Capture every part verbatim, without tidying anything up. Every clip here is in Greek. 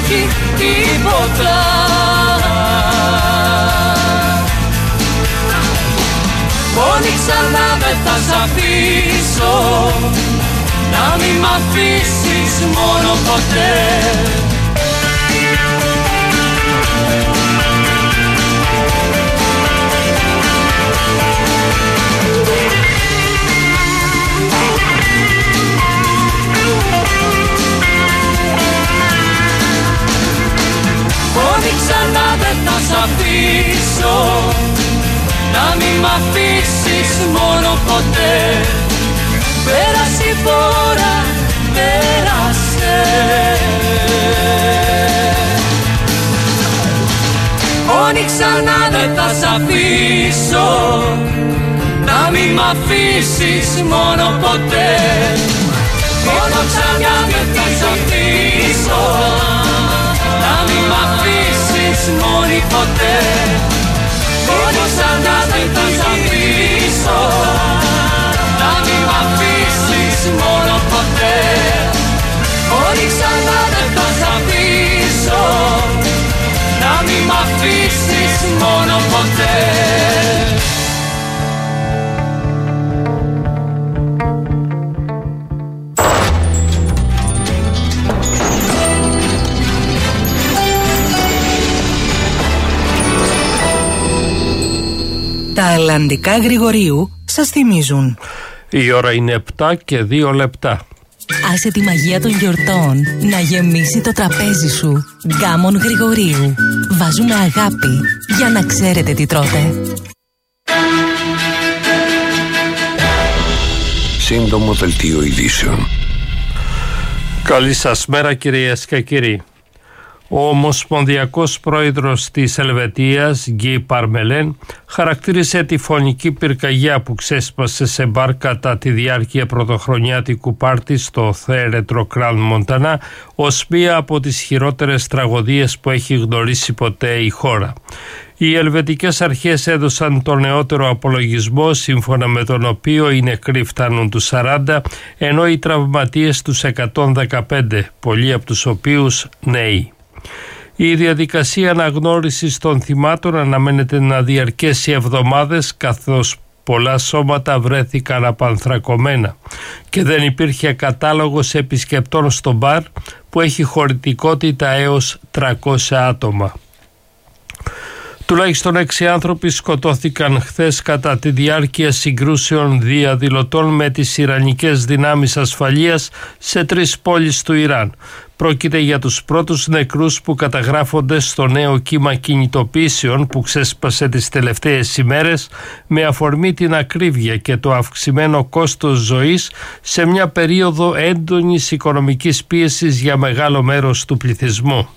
υπάρχει τίποτα. Πόνοι ξανά δεν θα σ' αφήσω, να μην μ' αφήσεις μόνο ποτέ. Πόνοι ξανά δεν θα σ' αφήσω, να μην μ' αφήσεις μόνο ποτέ. Πέρασε η φορά, πέρασε. Πόνοι ξανά δεν θα σ' αφήσω, να μην μ' αφήσεις μόνο ποτέ. Πόνοι ξανά δεν θα σ' αφήσω, να μην μ' αφήσεις μόνη ποτέ. Πόνοι ξανά δεν θα σ' αφήσω, να μην μ' αφήσεις μόνο ποτέ. Πόνοι ξανά δεν θα σ' αφήσω, να μην μ' αφήσεις μόνο ποτέ. Τα Ελλαντικά Γρηγορίου σας θυμίζουν. Η ώρα είναι επτά και δύο λεπτά. Άσε τη μαγεία των γιορτών να γεμίσει το τραπέζι σου. Γκάμον Γρηγορίου. Βάζουμε αγάπη για να ξέρετε τι τρώτε. Σύντομο δελτίο ειδήσεων. Καλή σας μέρα κυρίες και κύριοι. Ο Ομοσπονδιακός Πρόεδρος της Ελβετίας, Γκί Παρμελέν, χαρακτήρισε τη φωνική πυρκαγιά που ξέσπασε σε μπαρ κατά τη διάρκεια πρωτοχρονιάτικου πάρτι στο θέρετρο Κραν Μοντανά ως μία από τις χειρότερες τραγωδίες που έχει γνωρίσει ποτέ η χώρα. Οι ελβετικές αρχές έδωσαν το νεότερο απολογισμό, σύμφωνα με τον οποίο οι νεκροί φτάνουν τους σαράντα, ενώ οι τραυματίες τους εκατόν δεκαπέντε, πολλοί από τους οποίους νέοι. Η διαδικασία αναγνώρισης των θυμάτων αναμένεται να διαρκέσει εβδομάδες, καθώς πολλά σώματα βρέθηκαν απανθρακωμένα και δεν υπήρχε κατάλογος επισκεπτών στο μπαρ που έχει χωρητικότητα έως τριακόσια άτομα. Τουλάχιστον έξι άνθρωποι σκοτώθηκαν χθες κατά τη διάρκεια συγκρούσεων διαδηλωτών με τις Ιρανικές δυνάμεις ασφαλείας σε τρεις πόλεις του Ιράν. Πρόκειται για τους πρώτους νεκρούς που καταγράφονται στο νέο κύμα κινητοποιήσεων που ξέσπασε τις τελευταίες ημέρες με αφορμή την ακρίβεια και το αυξημένο κόστος ζωής σε μια περίοδο έντονης οικονομικής πίεσης για μεγάλο μέρος του πληθυσμού.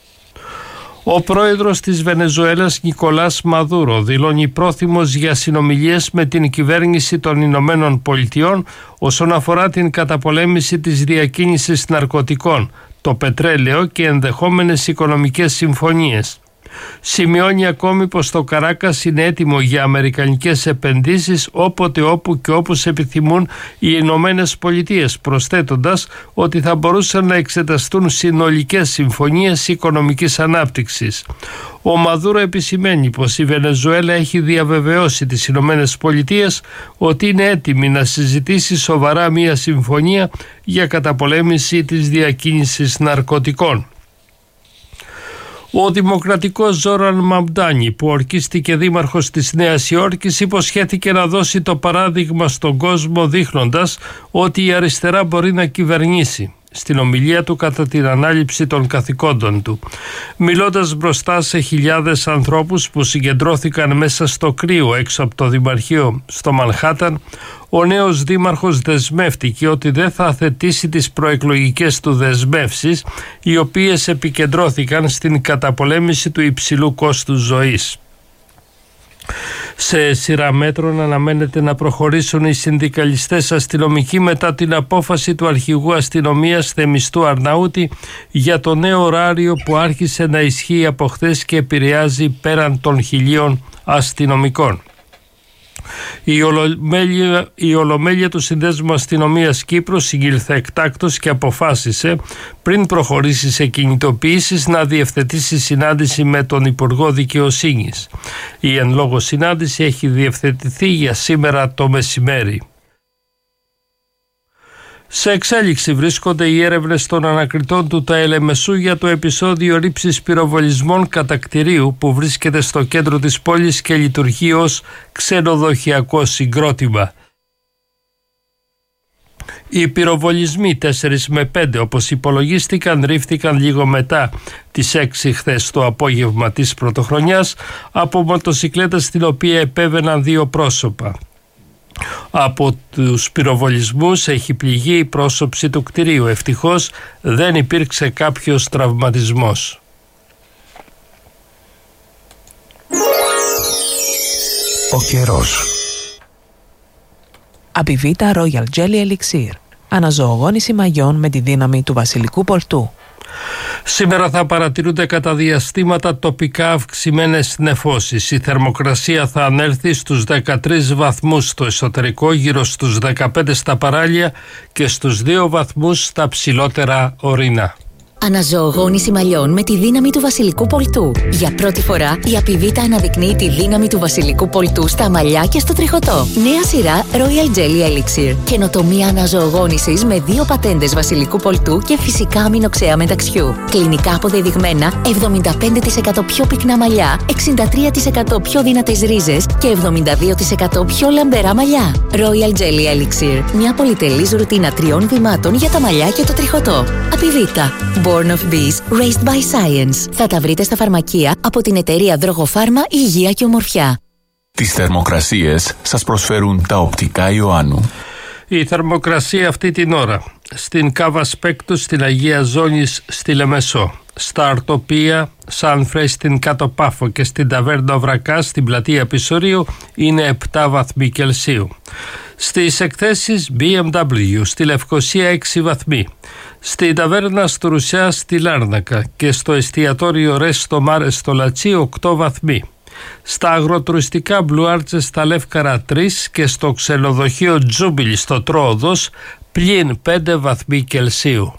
Ο πρόεδρος της Βενεζουέλας Νικολάς Μαδούρο δηλώνει πρόθυμος για συνομιλίες με την κυβέρνηση των Ηνωμένων Πολιτειών όσον αφορά την καταπολέμηση της διακίνησης ναρκωτικών, το πετρέλαιο και ενδεχόμενες οικονομικές συμφωνίες. Σημειώνει ακόμη πως το Καράκας είναι έτοιμο για αμερικανικές επενδύσεις όποτε, όπου και όπως επιθυμούν οι Ηνωμένες Πολιτείες, προσθέτοντας ότι θα μπορούσαν να εξεταστούν συνολικές συμφωνίες οικονομικής ανάπτυξης. Ο Μαδούρο επισημαίνει πως η Βενεζουέλα έχει διαβεβαιώσει τις Ηνωμένες Πολιτείες ότι είναι έτοιμη να συζητήσει σοβαρά μια συμφωνία για καταπολέμηση της διακίνησης ναρκωτικών. Ο δημοκρατικός Ζόραν Μαμντάνι, που ορκίστηκε δήμαρχος της Νέας Υόρκης, υποσχέθηκε να δώσει το παράδειγμα στον κόσμο δείχνοντας ότι η αριστερά μπορεί να κυβερνήσει. Στην ομιλία του κατά την ανάληψη των καθηκόντων του, μιλώντας μπροστά σε χιλιάδες ανθρώπους που συγκεντρώθηκαν μέσα στο κρύο έξω από το Δημαρχείο στο Μανχάταν, ο νέος δήμαρχος δεσμεύτηκε ότι δεν θα αθετήσει τις προεκλογικές του δεσμεύσεις, οι οποίες επικεντρώθηκαν στην καταπολέμηση του υψηλού κόστους ζωής. Σε σειρά μέτρων αναμένεται να προχωρήσουν οι συνδικαλιστές αστυνομικοί μετά την απόφαση του αρχηγού αστυνομίας Θεμιστού Αρναούτη για το νέο ωράριο που άρχισε να ισχύει από χθες και επηρεάζει πέραν των χιλίων αστυνομικών. Η Ολομέλεια, η Ολομέλεια του Συνδέσμου Αστυνομίας Κύπρου συγκήλθε εκτάκτως και αποφάσισε πριν προχωρήσει σε κινητοποιήσεις να διευθετήσει συνάντηση με τον Υπουργό Δικαιοσύνης. Η εν λόγω συνάντηση έχει διευθετηθεί για σήμερα το μεσημέρι. Σε εξέλιξη βρίσκονται οι έρευνες των ανακριτών του Ταελεμεσού για το επεισόδιο ρήψης πυροβολισμών κατά κτηρίου που βρίσκεται στο κέντρο της πόλης και λειτουργεί ως ξενοδοχειακό συγκρότημα. Οι πυροβολισμοί τέσσερα με πέντε όπως υπολογίστηκαν ρίφθηκαν λίγο μετά τις έξι χθες το απόγευμα της πρωτοχρονιάς από μοτοσικλέτα στην οποία επέβαιναν δύο πρόσωπα. Από τους πυροβολισμούς έχει πληγεί η πρόσωψη του κτηρίου. Ευτυχώς δεν υπήρξε κάποιος τραυματισμός. Ο καιρός. Απιβίτα Royal Jelly Elixir. Αναζωογόνηση μαγιών με τη δύναμη του βασιλικού πορτού. Σήμερα θα παρατηρούνται κατά διαστήματα τοπικά αυξημένες νεφώσεις. Η θερμοκρασία θα ανέλθει στους δεκατρείς βαθμούς στο εσωτερικό, γύρω στους δεκαπέντε στα παράλια και στους δύο βαθμούς στα ψηλότερα ορεινά. Αναζωογόνηση μαλλιών με τη δύναμη του βασιλικού πολτού. Για πρώτη φορά η Απιβίτα αναδεικνύει τη δύναμη του βασιλικού πολτού στα μαλλιά και στο τριχωτό. Νέα σειρά Royal Jelly Elixir. Καινοτομία αναζωογόνησης με δύο πατέντες βασιλικού πολτού και φυσικά αμινοξέα μεταξιού. Κλινικά αποδεδειγμένα εβδομήντα πέντε τοις εκατό πιο πυκνά μαλλιά, εξήντα τρία τοις εκατό πιο δυνατές ρίζες και εβδομήντα δύο τοις εκατό πιο λαμπερά μαλλιά. Royal Jelly Elixir. Μια πολυτελής ρουτίνα τριών βημάτων για τα μαλλιά και το τριχωτό. Απιβίτα. Born of Bees, Raised by Science. Θα τα βρείτε στα φαρμακεία από την εταιρεία Δρογοφάρμα Υγεία και Ομορφιά. Τις θερμοκρασίες σας προσφέρουν τα οπτικά Ιωάννου. Η θερμοκρασία αυτή την ώρα στην Κάβα Σπέκτου, στην Αγία Ζώνης, στη Λεμεσό, στα Αρτοπία, Σάνφρε, στην Κάτω Πάφο και στην Ταβέρνα Βρακά, στην Πλατεία Πισωρίου είναι επτά βαθμοί Κελσίου. Στις εκθέσεις μπι εμ ντάμπλιου στη Λευκοσία έξι βαθμοί, στην Ταβέρνα Στρουσιά στη Λάρνακα και στο εστιατόριο Ρέστο Μάρε στο Λατσί οκτώ βαθμοί. Στα αγροτουριστικά Μπλουάρτσε στα Λεύκαρα τρία και στο ξενοδοχείο Τζούμπιλ στο Τρόοδος πλην πέντε βαθμοί Κελσίου.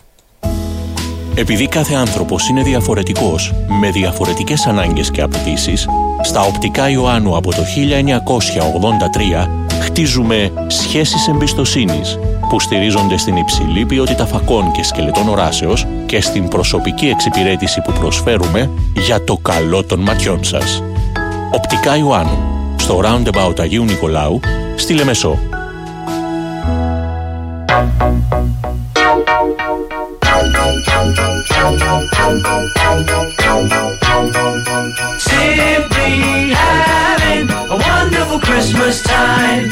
Επειδή κάθε άνθρωπος είναι διαφορετικός, με διαφορετικές ανάγκες και απαιτήσεις, στα οπτικά Ιωάννου από το χίλια εννιακόσια ογδόντα τρία χτίζουμε σχέσεις εμπιστοσύνης που στηρίζονται στην υψηλή ποιότητα φακών και σκελετών οράσεως και στην προσωπική εξυπηρέτηση που προσφέρουμε για το καλό των ματιών σας. Οπτικά Ιωάννου, στο Roundabout Αγίου Νικολάου, στη Λεμεσό. Simply having a wonderful Christmas time.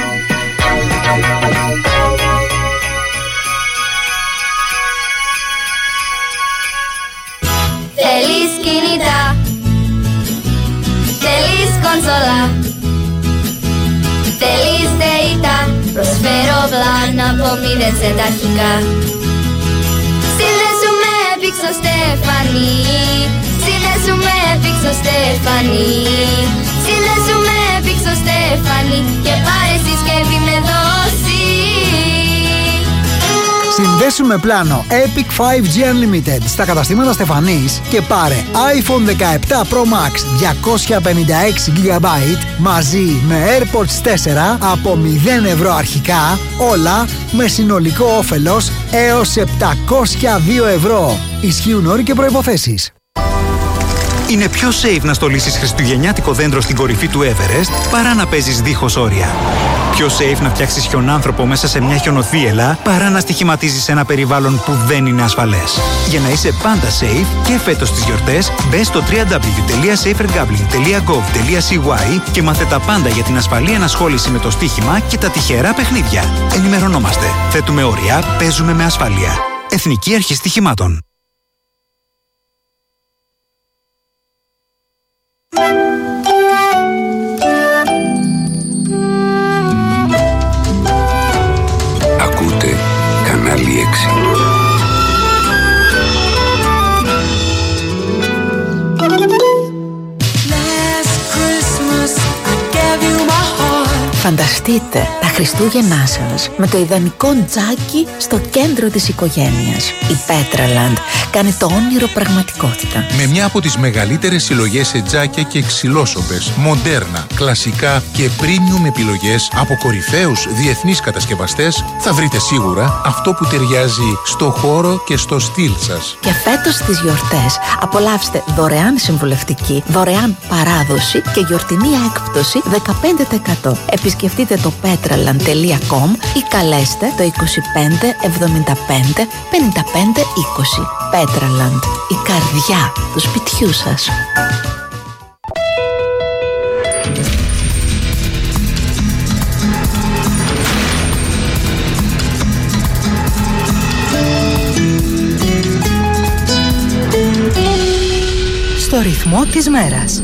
Θέλεις κινητά, θέλεις κονσόλα, θέλεις data, προσφέρω πλάν από μηδέν σε τα αρχικά. Συνδέσουμε Πίξο Στέφανη, συνδέσουμε Πίξο Στέφανη, συνδέσουμε Πίξο Στέφανη και πάρε συσκευή με δόση. Συνδέσουμε πλάνο Epic φάιβ τζι Unlimited στα καταστήματα Στεφανής και πάρε iPhone δεκαεπτά Pro Max διακόσια πενήντα έξι τζι μπι μαζί με AirPods τέσσερα από μηδέν ευρώ αρχικά, όλα με συνολικό όφελος έως επτακόσια δύο ευρώ. Ισχύουν όροι και προϋποθέσεις. Είναι πιο safe να στολίσεις χριστουγεννιάτικο δέντρο στην κορυφή του Everest παρά να παίζεις δίχως όρια. Πιο safe να φτιάξεις χιονάνθρωπο μέσα σε μια χιονοθύελα παρά να στοιχηματίζεις ένα περιβάλλον που δεν είναι ασφαλές. Για να είσαι πάντα safe και φέτος στις γιορτές, μπες στο double-u double-u double-u τελεία safergambling τελεία gov τελείαcy και μάθε τα πάντα για την ασφαλή ενασχόληση με το στοίχημα και τα τυχερά παιχνίδια. Ενημερωνόμαστε. Θέτουμε όρια, παίζουμε με ασφάλεια. Εθνική Αρχή Στοιχημάτων. Ακούτε κανάλι έξι. Φανταστείτε τα Χριστούγεννά σας με το ιδανικό τζάκι στο κέντρο της οικογένειας. Η Petraland κάνει το όνειρο πραγματικότητα. Με μια από τις μεγαλύτερες συλλογές σε τζάκια και ξυλόσοπες, μοντέρνα, κλασικά και premium επιλογές από κορυφαίους διεθνείς κατασκευαστές, θα βρείτε σίγουρα αυτό που ταιριάζει στο χώρο και στο στυλ σας. Και φέτος στις γιορτές απολαύστε δωρεάν συμβουλευτική, δωρεάν παράδοση και γιορτινή έκπτωση δεκαπέντε τοις εκατό. Επισκεφτείτε το petraland τελεία com ή καλέστε το είκοσι πέντε εβδομήντα πέντε πενήντα πέντε είκοσι. Petraland, η καρδιά του σπιτιού σας. Στο ρυθμό της μέρας.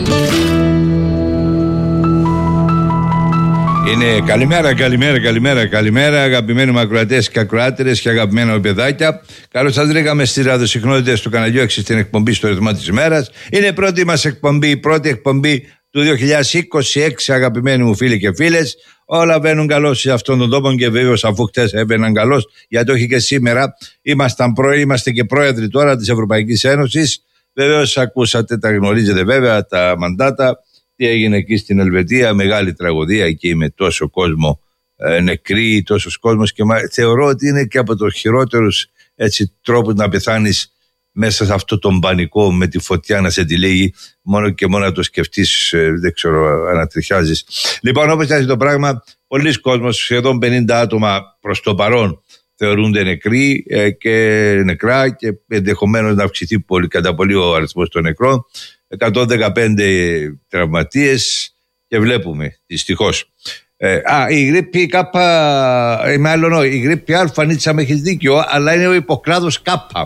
Είναι καλημέρα, καλημέρα, καλημέρα, καλημέρα, αγαπημένοι μου ακροατές και ακροάτερες και αγαπημένα παιδάκια. Καλώς σας βρήκαμε στις ραδιοσυχνότητες του καναλιού έξι στην εκπομπή στο ρυθμό της ημέρας. Είναι η πρώτη μας εκπομπή, η πρώτη εκπομπή του δύο χιλιάδες είκοσι έξι, αγαπημένοι μου φίλοι και φίλες. Όλα βαίνουν καλώς σε αυτόν τον τόπο και βέβαιος αφού χτες έβαιναν καλώς, γιατί όχι και σήμερα. Ήμασταν προ, είμαστε και πρόεδροι τώρα της Ευρωπαϊκής Ένωσης. Βεβαίως ακούσατε, τα γνωρίζετε βέβαια τα μαντάτα. Τι έγινε εκεί στην Ελβετία, μεγάλη τραγωδία εκεί με τόσο κόσμο ε, νεκροί, τόσος κόσμος και μα, θεωρώ ότι είναι και από τους χειρότερους έτσι, τρόπους να πεθάνεις μέσα σε αυτό τον πανικό με τη φωτιά να σε τυλίγει, μόνο και μόνο να το σκεφτείς, ε, δεν ξέρω, ανατριχιάζεις. Λοιπόν, όπως έτσι το πράγμα, πολλοί κόσμος, σχεδόν πενήντα άτομα προς το παρόν θεωρούνται νεκροί ε, και νεκρά και ενδεχομένως να αυξηθεί πολύ, κατά πολύ ο αριθμός των νεκρών. εκατόν δεκαπέντε τραυματίες και βλέπουμε δυστυχώς. Ε, α, η γρίπη κάπα, ε, μάλλον η γρίπη α, Νίτσα με έχεις δίκιο, αλλά είναι ο υποκλάδος κάπα.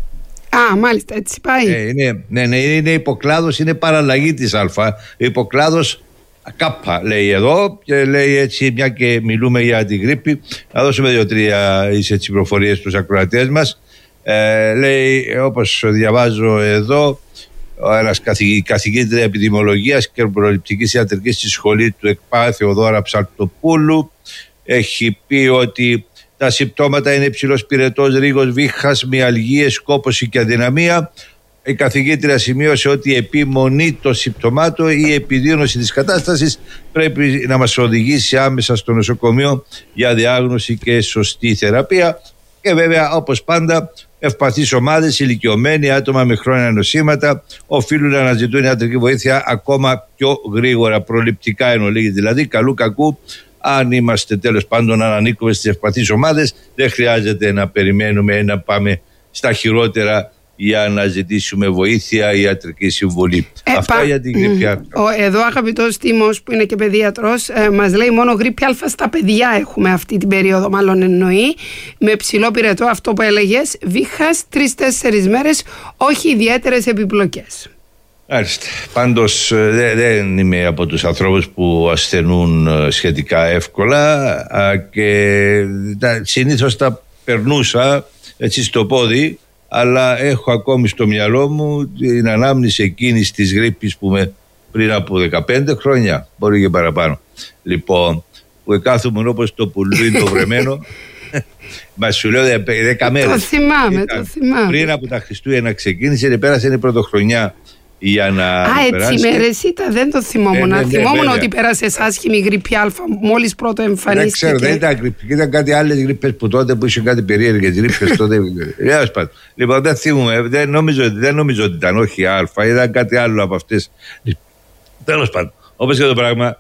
Α, μάλιστα, έτσι πάει. Ε, είναι, ναι, ναι, είναι υποκλάδος, είναι παραλλαγή της α. Υποκλάδος κάπα λέει εδώ και λέει έτσι, μια και μιλούμε για την γρίπη, να δώσουμε δύο-τρία προφορίες στους ακροατές μας. Ε, λέει, όπως διαβάζω εδώ, ένας καθηγήτρια επιδημιολογίας και προληπτικής ιατρικής στη σχολή του ΕΚΠΑ, Θεοδόρα Ψαλτοπούλου, έχει πει ότι τα συμπτώματα είναι υψηλός πυρετός, ρίγος, βήχας, μυαλγίες, κόπωση και αδυναμία. Η καθηγήτρια σημείωσε ότι η επιμονή των συμπτωμάτων ή η επιδείνωση της κατάστασης πρέπει να μας οδηγήσει άμεσα στο νοσοκομείο για διάγνωση και σωστή θεραπεία. Και βέβαια, όπως πάντα, ευπαθείς ομάδες, ηλικιωμένοι, άτομα με χρόνια νοσήματα οφείλουν να αναζητούν ιατρική βοήθεια ακόμα πιο γρήγορα, προληπτικά εν ολίγη, δηλαδή καλού κακού. Αν είμαστε τέλος πάντων, αν ανήκουμε στις ευπαθείς ομάδες, δεν χρειάζεται να περιμένουμε να πάμε στα χειρότερα για να ζητήσουμε βοήθεια ή ιατρική συμβουλή. Ε, Αυτά πα... για την γρίπη α. Εδώ αγαπητός Τίμος που είναι και παιδίατρος ε, μας λέει μόνο γρίπη α στα παιδιά έχουμε αυτή την περίοδο, μάλλον εννοεί, με ψηλό πυρετό, αυτό που έλεγες, βήχας τρεις-τέσσερις μέρες, όχι ιδιαίτερες επιπλοκές. Άριστα. Πάντως δεν, δεν είμαι από τους ανθρώπους που ασθενούν σχετικά εύκολα και συνήθως τα περνούσα έτσι στο πόδι, αλλά έχω ακόμη στο μυαλό μου την ανάμνηση εκείνης της γρίπης που με πριν από δεκαπέντε χρόνια, μπορεί και παραπάνω. Λοιπόν, που κάθομαι όπως το πουλούι το βρεμένο, μα σου λέω δέκα μέρες. Το θυμάμαι, ήταν, το θυμάμαι. Πριν από τα Χριστούγεννα ξεκίνησε και πέρασε η πρωτοχρονιά για να Α, έτσι μέρες ήταν, δεν το θυμόμουν. Ε, ναι, ναι, θυμόμουν ναι, ότι πέρασε άσχημη γρίπη α μόλις πρώτο εμφανίστηκε. Δεν ξέρω, δεν ήταν γρίπη. Ήταν κάτι άλλες γρίπες που τότε που είχε κάτι περίεργες γρίπες τότε. Λοιπόν, δεν θυμούμαι, δεν νομίζω, δεν νομίζω ότι ήταν όχι α, ήταν κάτι άλλο από αυτές. Τέλος πάντων, όπως και το πράγμα,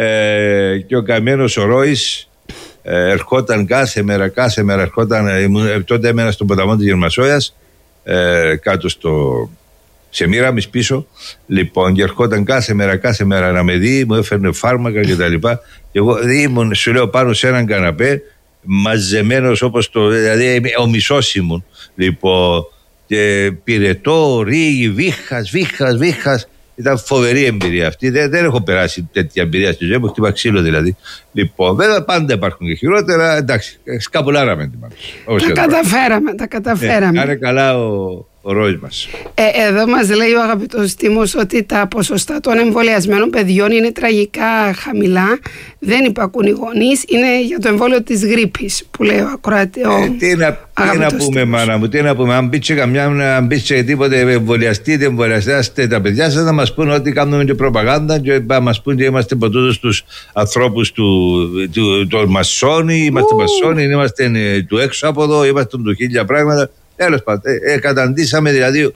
ε, και ο καημένος ο Ρόης ε, ερχόταν κάθε μέρα, κάθε μέρα ερχόταν, ε, τότε έμενα στον ποταμό της Γερμασόιας, ε, κάτω στο... σε μοίραμις πίσω, λοιπόν, και ερχόταν κάθε μέρα, κάθε μέρα να με δει, μου έφερνε φάρμακα και τα λοιπά. Και εγώ ήμουν, σου λέω, πάνω σε έναν καναπέ, μαζεμένος όπως το, δηλαδή ο μισός ήμουν, λοιπόν, και πυρετό, ρίγη, βήχας, βήχας, βήχας. Ήταν φοβερή εμπειρία αυτή. Δεν, δεν έχω περάσει τέτοια εμπειρία στη ζωή μου, χτύπα ξύλο δηλαδή. Λοιπόν, βέβαια πάντα υπάρχουν και χειρότερα. Εντάξει, σκαπουλάραμε την μάνα. Τα καταφέραμε, τα καταφέραμε. Κάνε καλά ο, ο ρόης μας. Ε, εδώ μας λέει ο αγαπητός Τίμος ότι τα ποσοστά των εμβολιασμένων παιδιών είναι τραγικά χαμηλά. Δεν υπακούν οι γονείς. Είναι για το εμβόλιο της γρίπης που λέει ο ακροατή. Ε, τι να, τι να πούμε, Τίμος. Μάνα μου, τι να πούμε. Αν μπήκε καμιά, αν μπήκε τίποτε, εμβολιαστείτε, εμβολιαστείτε τα παιδιά σας, να μας πούνε ότι κάνουμε και προπαγάνδα και να μας πούνε ότι είμαστε από τούτους τους ανθρώπους του, του, του μασόνι, είμαστε μασόνι, είμαστε του έξω από εδώ, είμαστε του χίλια πράγματα. Τέλος πάντων, ε, ε, καταντήσαμε δηλαδή.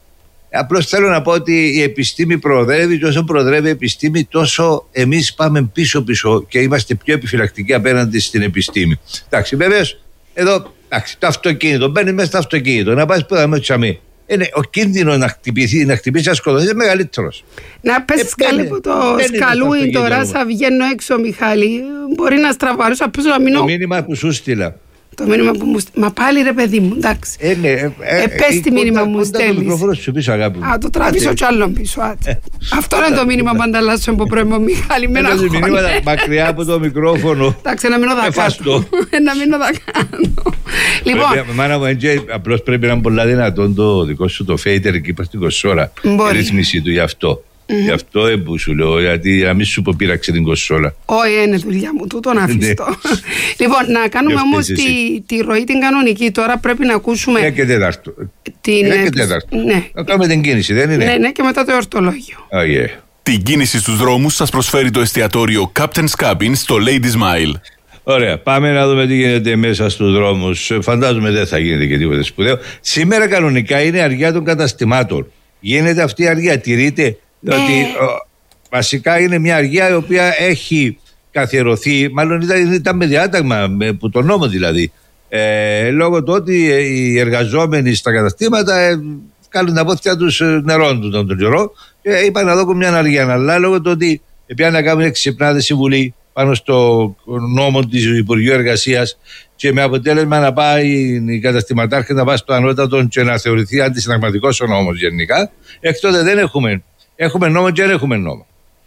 Απλώς θέλω να πω ότι η επιστήμη προοδεύει και όσο προοδεύει η επιστήμη τόσο εμείς πάμε πίσω-πίσω και είμαστε πιο επιφυλακτικοί απέναντι στην επιστήμη. Εντάξει, βεβαίως, εδώ εντάξει, το αυτοκίνητο, μπαίνει μέσα στο αυτοκίνητο, να πάει που θα με τσαμί. Είναι ο κίνδυνος να χτυπήσει, να χτυπήσει να σκοτωθεί είναι μεγαλύτερος. Να πέσεις ε, καλή που το σκαλούι τώρα, θα βγαίνω έξω, Μιχάλη. Μπορεί να στραβάρω, απ' να μείνω. Το μήνυμα που σου στείλα. Το μήνυμα που μου στέλνει. Μα πάλι ρε παιδί μου, εντάξει. Ε, ναι, ε, ε, ε, πες τι μήνυμα μου στέλνεις. Το μικρόφωνο σου πίσω, αγάπη μου. Α, το τραβήσω κι άλλον πίσω. Ε, Αυτό είναι το μήνυμα που ανταλλάσσω από πρωί, Μιχάλη. Με ένα χρόνο. Μηνύματα μακριά από το μικρόφωνο. Εντάξει, να μείνω δακάτω. Να μείνω δακάτω. Λοιπόν. Μάνα μου, απλώς πρέπει να είναι πολλά δυνατόν το δικό σου το φέιτερ εκεί πας στην κοσόρα. Η ρύθμιση του γι' αυτό. Mm-hmm. Γι' αυτό ε, που σου λέω, γιατί να μην σου πω πείραξε την κοσόλα. Όχι, είναι δουλειά μου, τούτο να αφήσω. Λοιπόν, να κάνουμε όμως τη, τη ροή την κανονική. Τώρα πρέπει να ακούσουμε. Μια και τέταρτο. Την... Μια και τέταρτο. Ναι. Να κάνουμε την κίνηση, δεν είναι. Ναι, ναι, και μετά το εορτολόγιο. Oh, yeah. Την κίνηση στους δρόμους σας προσφέρει το εστιατόριο Captain's Cabin στο Ladies Mile. Ωραία, πάμε να δούμε τι γίνεται μέσα στους δρόμους. Φαντάζομαι δεν θα γίνεται και τίποτα σπουδαίο. Σήμερα κανονικά είναι αργία των καταστημάτων. Γίνεται αυτή η αργία, τηρείται. Διότι ε. βασικά είναι μια αργία η οποία έχει καθιερωθεί, μάλλον ήταν, ήταν με διάταγμα, με, που το νόμο δηλαδή, ε, λόγω του ότι οι εργαζόμενοι στα καταστήματα ε, κάνουν τα πόθια τους ε, νερών τον, τον καιρό και είπαν να δω μια αργία. Αλλά λόγω του ότι πιάνε να κάνουν ξυπνάδες η Βουλή πάνω στο νόμο της Υπουργείου Εργασίας και με αποτέλεσμα να πάει η καταστηματάρχη να πάει στο ανώτατο και να θεωρηθεί αντισυνταγματικός ο νόμος γενικά, εκ τότε δεν έχουμε. Έχουμε νόμο και δεν έχουμε νόμο.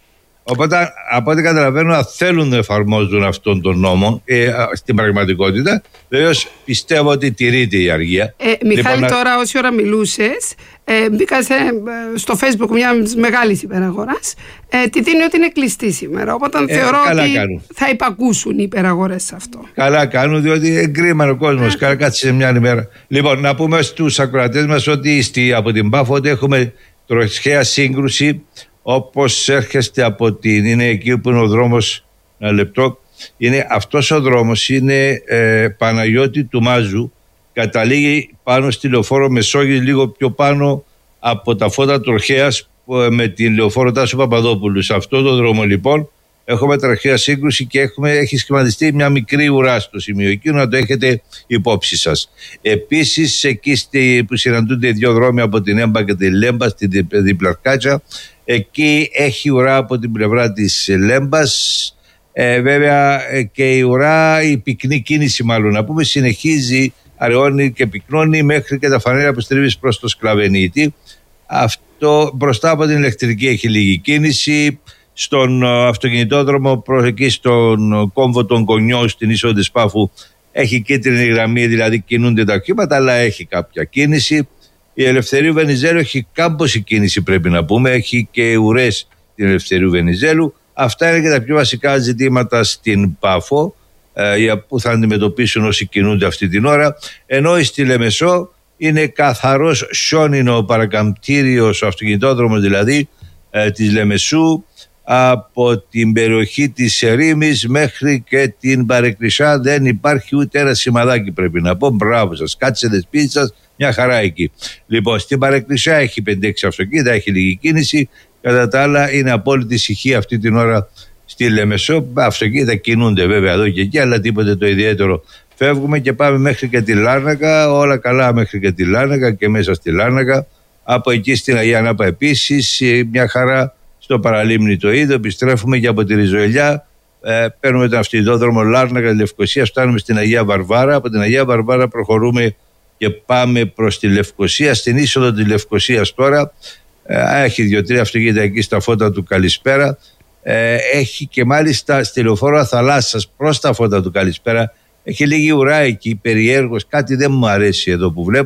Οπότε, από ό,τι καταλαβαίνω, αν θέλουν να εφαρμόζουν αυτόν τον νόμο ε, στην πραγματικότητα, βεβαίως πιστεύω ότι τηρείται η αργία. Ε, Μιχάλη, λοιπόν, τώρα όση ώρα μιλούσες, ε, μπήκα σε, στο Facebook μια μεγάλη υπεραγοράς, ε, τη δίνει ότι είναι κλειστή σήμερα. Οπότε ε, θεωρώ ότι κάνουν. Θα υπακούσουν οι υπεραγορές σε αυτό. Καλά κάνουν, διότι εγκρίμαν ο κόσμος. Ε. Καλά, κάτσε σε μια ημέρα. Λοιπόν, να πούμε στους ακροατές μας ότι στη, από την Πάφο ότι έχουμε τροχαία σύγκρουση. Όπως έρχεστε από την, είναι εκεί που είναι ο δρόμος, ένα λεπτό, είναι, αυτός ο δρόμος είναι ε, Παναγιώτη του Μάζου, καταλήγει πάνω στη λεωφόρο Μεσόγειος, λίγο πιο πάνω από τα φώτα τροχέας ε, με την λεωφόρο Τάσου Παπαδόπουλου. Σε αυτό το δρόμο λοιπόν έχουμε τροχαία σύγκρουση και έχουμε, έχει σχηματιστεί μια μικρή ουρά στο σημείο εκείνο, να το έχετε υπόψη σας. Επίσης εκεί στη, που συναντούνται οι δύο δρόμοι από την Έμπα και τη Λέμπα, στην διπλαρκάτσα, εκεί έχει ουρά από την πλευρά της Λέμπας. Ε, βέβαια ε, και η ουρά, η πυκνή κίνηση μάλλον να πούμε, συνεχίζει, αραιώνει και πυκνώνει μέχρι και τα φανέλα που στρίβεις προς το Σκλαβενίτη. Αυτό μπροστά από την ηλεκτρική έχει λίγη κίνηση. Στον uh, αυτοκινητόδρομο προς εκεί στον uh, κόμβο των Κονιών στην είσοδο της Πάφου έχει κίτρινη γραμμή, δηλαδή κινούνται τα οχήματα, αλλά έχει κάποια κίνηση. Η Ελευθερίου Βενιζέλου έχει κάμποση κίνηση, πρέπει να πούμε, έχει και ουρές την Ελευθερίου Βενιζέλου. Αυτά είναι και τα πιο βασικά ζητήματα στην Πάφο ε, που θα αντιμετωπίσουν όσοι κινούνται αυτή την ώρα. Ενώ στη Λεμεσό είναι καθαρός σιόνινο παρακαμπτήριος ο αυτοκινητόδρομος δηλαδή ε, της Λεμεσού, από την περιοχή της Ερήμης μέχρι και την Παρεκκλησιά δεν υπάρχει ούτε ένα σημαδάκι, πρέπει να πω. Μπράβο σας, κάτσετε σπίτι σας, μια χαρά εκεί. Λοιπόν, στην Παρεκκλησιά έχει πέντε έξι αυτοκίνητα, έχει λίγη κίνηση. Κατά τα άλλα είναι απόλυτη ησυχία αυτή την ώρα στη Λεμεσό. Αυτοκίνητα κινούνται βέβαια εδώ και εκεί, αλλά τίποτε το ιδιαίτερο. Φεύγουμε και πάμε μέχρι και τη Λάρνακα, όλα καλά μέχρι και τη Λάρνακα και μέσα στη Λάρνακα. Από εκεί στην Αγία Νάπα επίσης μια χαρά. Στο παραλίμνη το ίδιο, επιστρέφουμε και από τη Ριζοελιά, ε, παίρνουμε τον αυτοκινητόδρομο Λάρνακα Λευκοσία, φτάνουμε στην Αγία Βαρβάρα. Από την Αγία Βαρβάρα προχωρούμε και πάμε προς τη Λευκοσία. Στην είσοδο της Λευκοσίας τώρα ε, έχει δύο-τρία αυτοκίνητα εκεί στα φώτα του Καλησπέρα. Ε, έχει και μάλιστα στη λεωφόρο Θαλάσσας προς τα φώτα του Καλησπέρα. Έχει λίγη ουρά εκεί, περιέργως, κάτι δεν μου αρέσει εδώ που βλέπω,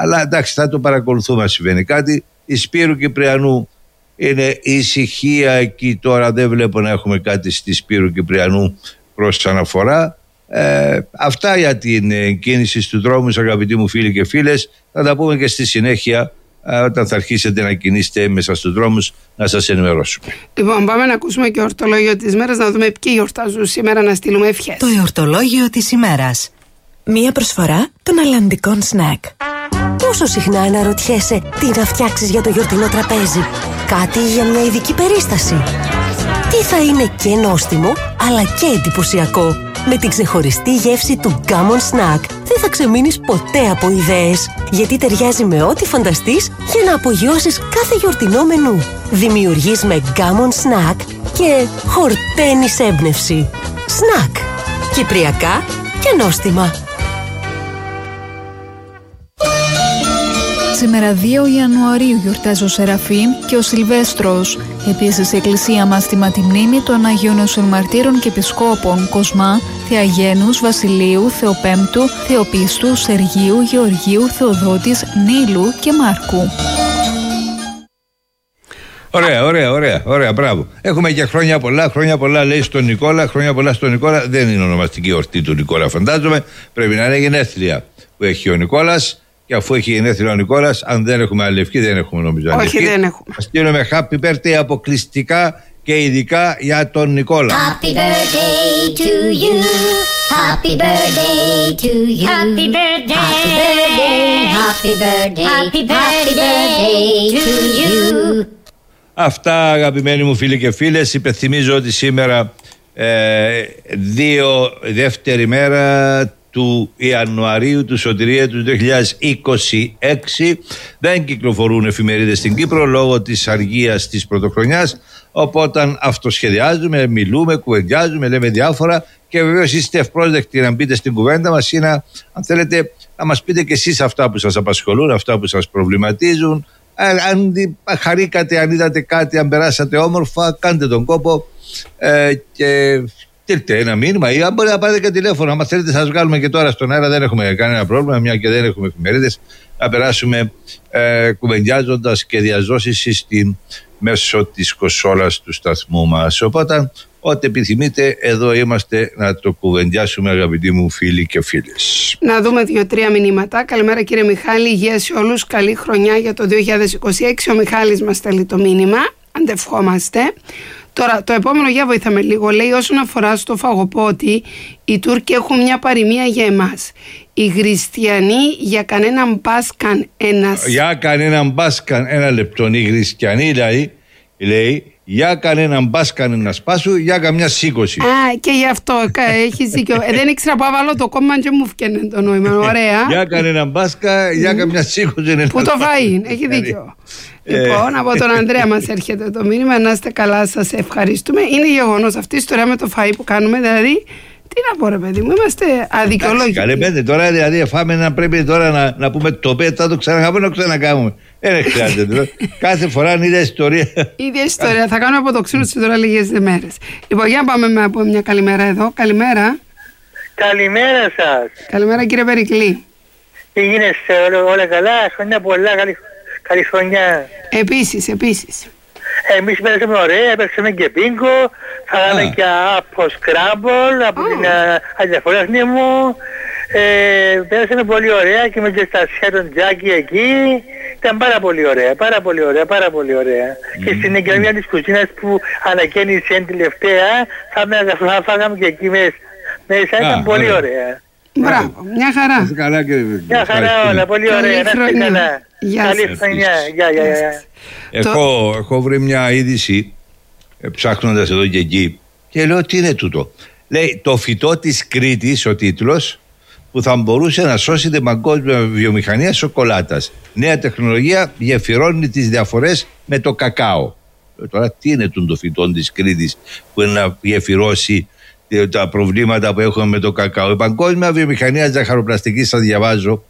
Αλλά εντάξει, θα το παρακολουθούμε αν συμβαίνει κάτι. Η Σπύρου Κυπριανού είναι ησυχία εκεί τώρα, δεν βλέπω να έχουμε κάτι στη Σπύρου Κυπριανού προς αναφορά. Ε, αυτά για την ε, κίνηση του δρόμου, αγαπητοί μου φίλοι και φίλες. Θα τα πούμε και στη συνέχεια, ε, όταν θα αρχίσετε να κινήσετε μέσα στους δρόμους, να σας ενημερώσουμε. Λοιπόν, πάμε να ακούσουμε και ορτολόγιο της μέρας, να δούμε ποιοι γιορτάζουν σήμερα, να στείλουμε ευχές. Το εορτολόγιο της ημέρας. Μία προσφορά των αλλαντικών σνακ. Πόσο συχνά αναρωτιέσαι τι να φτιάξεις για το γιορτινό τραπέζι? Κάτι για μια ειδική περίσταση? Τι θα είναι και νόστιμο, αλλά και εντυπωσιακό? Με την ξεχωριστή γεύση του Gammon Snack δεν θα ξεμείνεις ποτέ από ιδέες, γιατί ταιριάζει με ό,τι φανταστείς για να απογειώσεις κάθε γιορτινό μενού. Δημιουργείς με Gammon Snack και χορταίνεις έμπνευση. Snack. Κυπριακά και νόστιμα. Σήμερα δύο Ιανουαρίου γιορτάζει ο Σεραφείμ και ο Σιλβέστρος. Επίσης η Εκκλησία μας τιμά τη μνήμη των Αγίων Νοσηλμαρτύρων και Επισκόπων Κοσμά, Θεαγένους, Βασιλείου, Θεοπέμπτου, Θεοπίστου, Σεργίου, Γεωργίου, Θεοδότης, Νίλου και Μάρκου. Ωραία, ωραία, ωραία, ωραία, μπράβο. Έχουμε και χρόνια πολλά, χρόνια πολλά λέει στον Νικόλα, χρόνια πολλά στον Νικόλα. Δεν είναι ονομαστική εορτή του Νικόλα, φαντάζομαι. Πρέπει να είναι γενέθλια που έχει ο Νικόλας. Και αφού έχει γενέθλια ο Νικόλας, αν δεν έχουμε άλλη ευχή, δεν έχουμε νομίζω. Όχι, δεν έχουμε. Θα στείλουμε happy birthday αποκλειστικά και ειδικά για τον Νικόλα. Happy birthday to you. Happy birthday to you. Happy birthday. Happy birthday. Happy birthday. Happy birthday to you. Αυτά, αγαπημένοι μου φίλοι και φίλες. Υπενθυμίζω ότι σήμερα ε, δύο, δεύτερη μέρα του Ιανουαρίου του Σωτηρία του δύο χιλιάδες είκοσι έξι δεν κυκλοφορούν εφημερίδες στην Κύπρο λόγω της αργίας της πρωτοχρονιάς, οπότε αυτοσχεδιάζουμε, μιλούμε, κουβεντιάζουμε, λέμε διάφορα και βεβαίως είστε ευπρόσδεκτοι να μπείτε στην κουβέντα μας ή να, αν θέλετε, να μας πείτε και εσείς αυτά που σας απασχολούν, αυτά που σας προβληματίζουν. Αν χαρήκατε, αν είδατε κάτι, αν περάσατε όμορφα, κάντε τον κόπο ε, και στείλτε ένα μήνυμα ή αν μπορείτε να πάρετε και τηλέφωνο. Αν θέλετε, σας βγάλουμε και τώρα στον αέρα, δεν έχουμε κανένα πρόβλημα, μια και δεν έχουμε εφημερίδες, να περάσουμε ε, κουβεντιάζοντας και διαζώσεις στην μέσω της κονσόλας του σταθμού μας. Οπότε, ό,τι επιθυμείτε, εδώ είμαστε να το κουβεντιάσουμε, αγαπητοί μου φίλοι και φίλες. Να δούμε δύο-τρία μηνύματα. Καλημέρα, κύριε Μιχάλη, υγεία σε όλους. Καλή χρονιά για το δύο χιλιάδες είκοσι έξι. Ο Μιχάλης μας στέλνει το μήνυμα. Αντευχόμαστε. Τώρα, το επόμενο, για βοήθαμε λίγο, λέει όσον αφορά στο φαγοπότη, οι Τούρκοι έχουν μια παροιμία για εμάς. Οι χριστιανοί για κανέναν μπάσκαν ένας... Για κανέναν μπάσκαν ένα λεπτό. Οι χριστιανοί δηλαδή, λέει, για κανέναν μπάσκαν ένα σπάσου, για καμιά σήκωση. Α, και γι' αυτό έχεις δίκιο. ε, δεν ήξερα που έβαλω το κόμμα και μου φκένε το νόημα. Ωραία. Για κανέναν μπάσκα, για καμιά σήκωση. Που το φάει, έχει δίκιο. Λοιπόν, από τον Ανδρέα μας έρχεται το μήνυμα. Να είστε καλά, σας ευχαριστούμε. Είναι γεγονός αυτή η ιστορία με το φαΐ που κάνουμε. Δηλαδή, τι να πω, ρε παιδί μου, είμαστε αδικαιολόγοι. Καλέ πέντε, τώρα δηλαδή φάμε να πρέπει τώρα να, να πούμε το πέτα, το ξανακάμε, να ξανακάμουμε. Δεν χρειάζεται. Κάθε φορά είναι η ίδια ιστορία. Η ίδια ιστορία. Θα κάνουμε από το ξύνο στις τώρα λίγες μέρες. Λοιπόν, για να πάμε με από μια καλημέρα εδώ. Καλημέρα. Καλημέρα σας. Καλημέρα, κύριε Περικλή. Τι γίνεστε, όλα, όλα καλά, χρόνια πολλά, καλή, καλή χρονιά. Επίσης, επίσης. Εμείς πέρασαμε ωραία, παίξαμε και πίνκο, φάγαμε και από σκράμπολ, από την αδιαφορέχνη μου. Ε, πέρασαμε πολύ ωραία και με τη στασία των Τζάκη εκεί. Ήταν πάρα πολύ ωραία, πάρα πολύ ωραία, πάρα πολύ ωραία. Mm. Και στην εγκαινία της κουζίνας που ανακαίνισε τελευταία, θα, θα φάγαμε και εκεί μέσα. Μέσα ήταν πολύ ωραία. Μπράβο, μια χαρά. Μια χαρά όλα, πολύ ωραία, να είστε καλά. Καλή χρονιά, γεια, γεια, γεια. Έχω, έχω βρει μια είδηση ψάχνοντας εδώ και εκεί και λέω τι είναι τούτο. Λέει το φυτό της Κρήτης, ο τίτλος, που θα μπορούσε να σώσει την παγκόσμια βιομηχανία σοκολάτας. Νέα τεχνολογία γεφυρώνει τις διαφορές με το κακάο. Τώρα τι είναι το φυτό της Κρήτης που είναι να γεφυρώσει τα προβλήματα που έχουμε με το κακάο. Η παγκόσμια βιομηχανία ζαχαροπλαστικής, θα διαβάζω,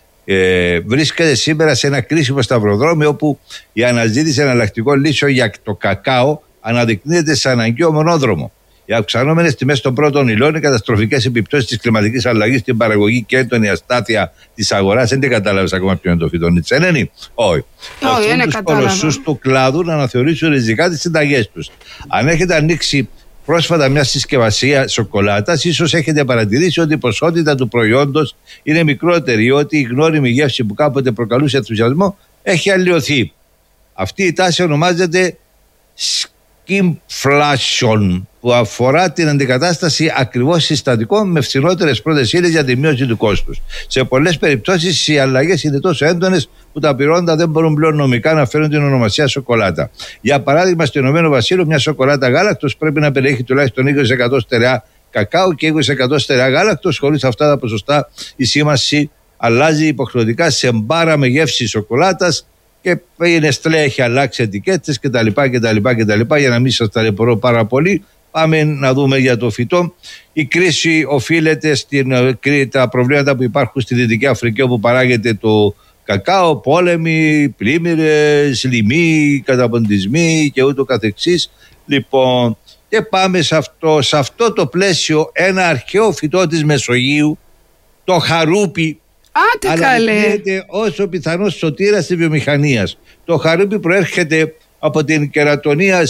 ε, βρίσκεται σήμερα σε ένα κρίσιμο σταυροδρόμιο όπου η αναζήτηση εναλλακτικών λύσεων για το κακάο αναδεικνύεται σε αναγκαίο μονόδρομο. Οι αυξανόμενες τιμές των πρώτων υλών, οι καταστροφικές επιπτώσεις της κλιματικής αλλαγής στην παραγωγή και έντονη αστάθεια της αγοράς. Δεν κατάλαβες ακόμα ποιο είναι το φυτό Νιτσένενη. Όχι. Αυτούν τους κολοσσούς του κλάδου να αναθεωρήσουν ριζικά τις συνταγές τους. Αν έχετε ανοίξει πρόσφατα μια συσκευασία σοκολάτας, ίσως έχετε παρατηρήσει ότι η ποσότητα του προϊόντος είναι μικρότερη, ότι η γνώριμη γεύση που κάποτε προκαλούσε ενθουσιασμό έχει αλλοιωθεί. Αυτή η τάση ονομάζεται skimflation, που αφορά την αντικατάσταση ακριβώς συστατικών με φθηνότερες πρώτες ύλες για τη μείωση του κόστους. Σε πολλές περιπτώσεις οι αλλαγές είναι τόσο έντονες που τα πυρόντα δεν μπορούν πλέον νομικά να φέρουν την ονομασία σοκολάτα. Για παράδειγμα, στο Ηνωμένο Βασίλειο, μια σοκολάτα γάλακτος πρέπει να περιέχει τουλάχιστον είκοσι τοις εκατό στερεά κακάο και είκοσι τοις εκατό στερεά γάλακτος. Χωρίς αυτά τα ποσοστά, η σήμανση αλλάζει υποχρεωτικά σε μπάρα με γεύση σοκολάτας. Και η Νεστλέ έχει αλλάξει ετικέτες κτλ. κτλ. Για να μην σας ταλαιπωρώ πάρα πολύ, πάμε να δούμε για το φυτό. Η κρίση οφείλεται στα προβλήματα που υπάρχουν στη Δυτική Αφρική, όπου παράγεται το κακάο, πόλεμοι, πλημμύρες, λοιμοί, καταποντισμοί και ούτω καθεξής. Λοιπόν, και πάμε σε αυτό, σε αυτό το πλαίσιο ένα αρχαίο φυτό της Μεσογείου, το χαρούπι. Άντε αναδεικνύεται ως ο πιθανός σωτήρας της βιομηχανίας. Το χαρούπι προέρχεται από την κερατονία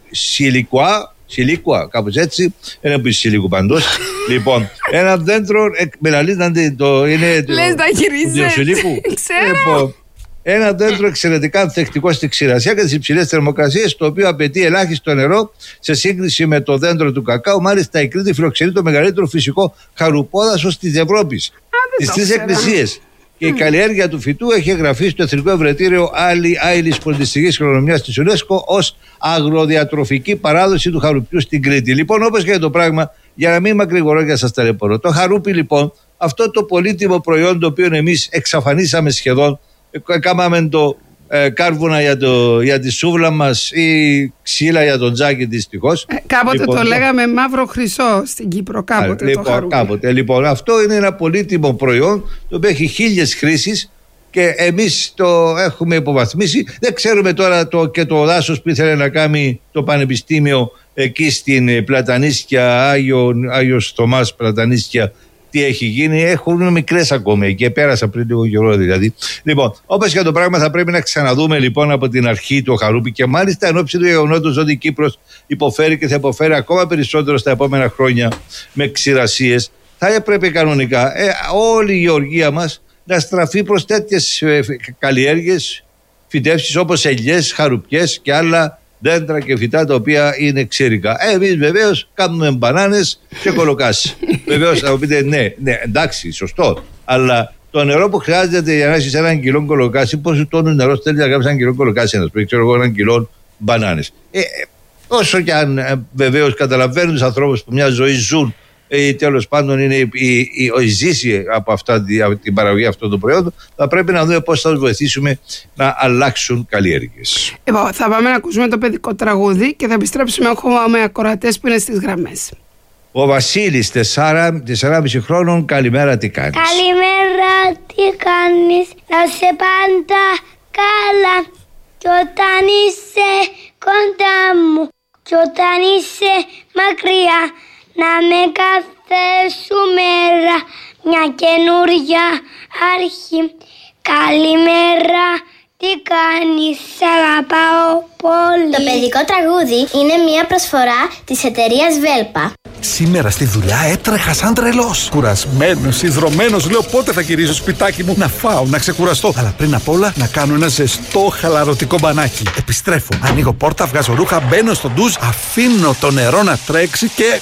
σιλικουά, σιλίκουα, κάπως έτσι, ένα που σιλίκου παντός. Λοιπόν, ένα δέντρο εκμελαλίτανται, το είναι Λες να γυρίζεις, ξέρω. Ένα δέντρο εξαιρετικά ανθεκτικό στη ξηρασία και τις υψηλές θερμοκρασίες, το οποίο απαιτεί ελάχιστο νερό σε σύγκριση με το δέντρο του κακάου. Μάλιστα, η Κρήτη φιλοξενεί το μεγαλύτερο φυσικό χαρουπόδασο της Ευρώπης, τις τρεις εκκλησίες. Και η καλλιέργεια του φυτού έχει εγγραφεί στο Εθνικό Ευρετήριο Άειλης Πολιτιστικής Κληρονομιάς της UNESCO ως αγροδιατροφική παράδοση του χαρουπιού στην Κρήτη. Λοιπόν, όπως και για το πράγμα, για να μην μακρηγορώ και σας ταλαιπωρώ, το χαρούπι, λοιπόν, αυτό το πολύτιμο προϊόν το οποίο εμείς εξαφανίσαμε σχεδόν, κάμαμε το ε, κάρβουνα για, το, για τη σούβλα μας ή ξύλα για τον τζάκι, δυστυχώς. Ε, κάποτε λοιπόν, το λέγαμε μαύρο χρυσό στην Κύπρο, κάποτε λοιπόν, το χαρούπι. Κάποτε. Λοιπόν, αυτό είναι ένα πολύτιμο προϊόν το οποίο έχει χίλιες χρήσεις και εμείς το έχουμε υποβαθμίσει. Δεν ξέρουμε τώρα το, και το δάσος που ήθελε να κάνει το Πανεπιστήμιο εκεί στην Πλατανίσια, Άγιο, Άγιος Θωμάς Πλατανίσια, τι έχει γίνει. Έχουν μικρές ακόμη και πέρασα πριν λίγο καιρό δηλαδή. Λοιπόν, όπως και το πράγμα, θα πρέπει να ξαναδούμε λοιπόν από την αρχή το χαρούπι, και μάλιστα εν ώψη του γεγονότος ότι η Κύπρος υποφέρει και θα υποφέρει ακόμα περισσότερο στα επόμενα χρόνια με ξηρασίες, θα έπρεπε κανονικά ε, όλη η γεωργία μας να στραφεί προς τέτοιες ε, καλλιέργειες, φυτεύσεις όπως ελιές, χαρουπιές και άλλα δέντρα και φυτά τα οποία είναι ξύρικα. Ε, εμείς βεβαίως κάνουμε μπανάνες και κολοκάσι. Βεβαίως θα μου πείτε ναι, ναι, εντάξει, σωστό. Αλλά το νερό που χρειάζεται για να έχεις έναν κιλό κολοκάσι, πόσο τόνου νερό θέλει να κάνεις έναν κιλό κολοκάσι, ένας, ξέρω εγώ, έναν κιλό μπανάνες. Ε, όσο και αν ε, βεβαίως καταλαβαίνουν τους ανθρώπους που μια ζωή ζουν ή τέλος πάντων είναι η, η, η, η ζήση από, αυτά, από την παραγωγή αυτών των προϊόντων, θα πρέπει να δούμε πώς θα τους βοηθήσουμε να αλλάξουν καλλιέργειες. Λοιπόν, θα πάμε να ακούσουμε το παιδικό τραγούδι και θα επιστρέψουμε με ακροατές που είναι στις γραμμές. Ο Βασίλης, τεσσεράμισι χρόνων, καλημέρα, τι κάνεις? Καλημέρα, τι κάνεις? Να σε πάντα καλά. Κι όταν είσαι κοντά μου, κι όταν είσαι μακριά, να με κάθε σου μέρα μια καινούρια αρχή. Καλημέρα, τι κάνεις, σ' αγαπάω πολύ. Το παιδικό τραγούδι είναι μια προσφορά της εταιρείας Βέλπα. Σήμερα στη δουλειά έτρεχα σαν τρελός. Κουρασμένος, ιδρωμένος, λέω πότε θα γυρίσω σπιτάκι μου να φάω, να ξεκουραστώ. Αλλά πριν απ' όλα να κάνω ένα ζεστό χαλαρωτικό μπανάκι. Επιστρέφω, ανοίγω πόρτα, βγάζω ρούχα, μπαίνω στο ντουζ, αφήνω το νερό να τρέξει και...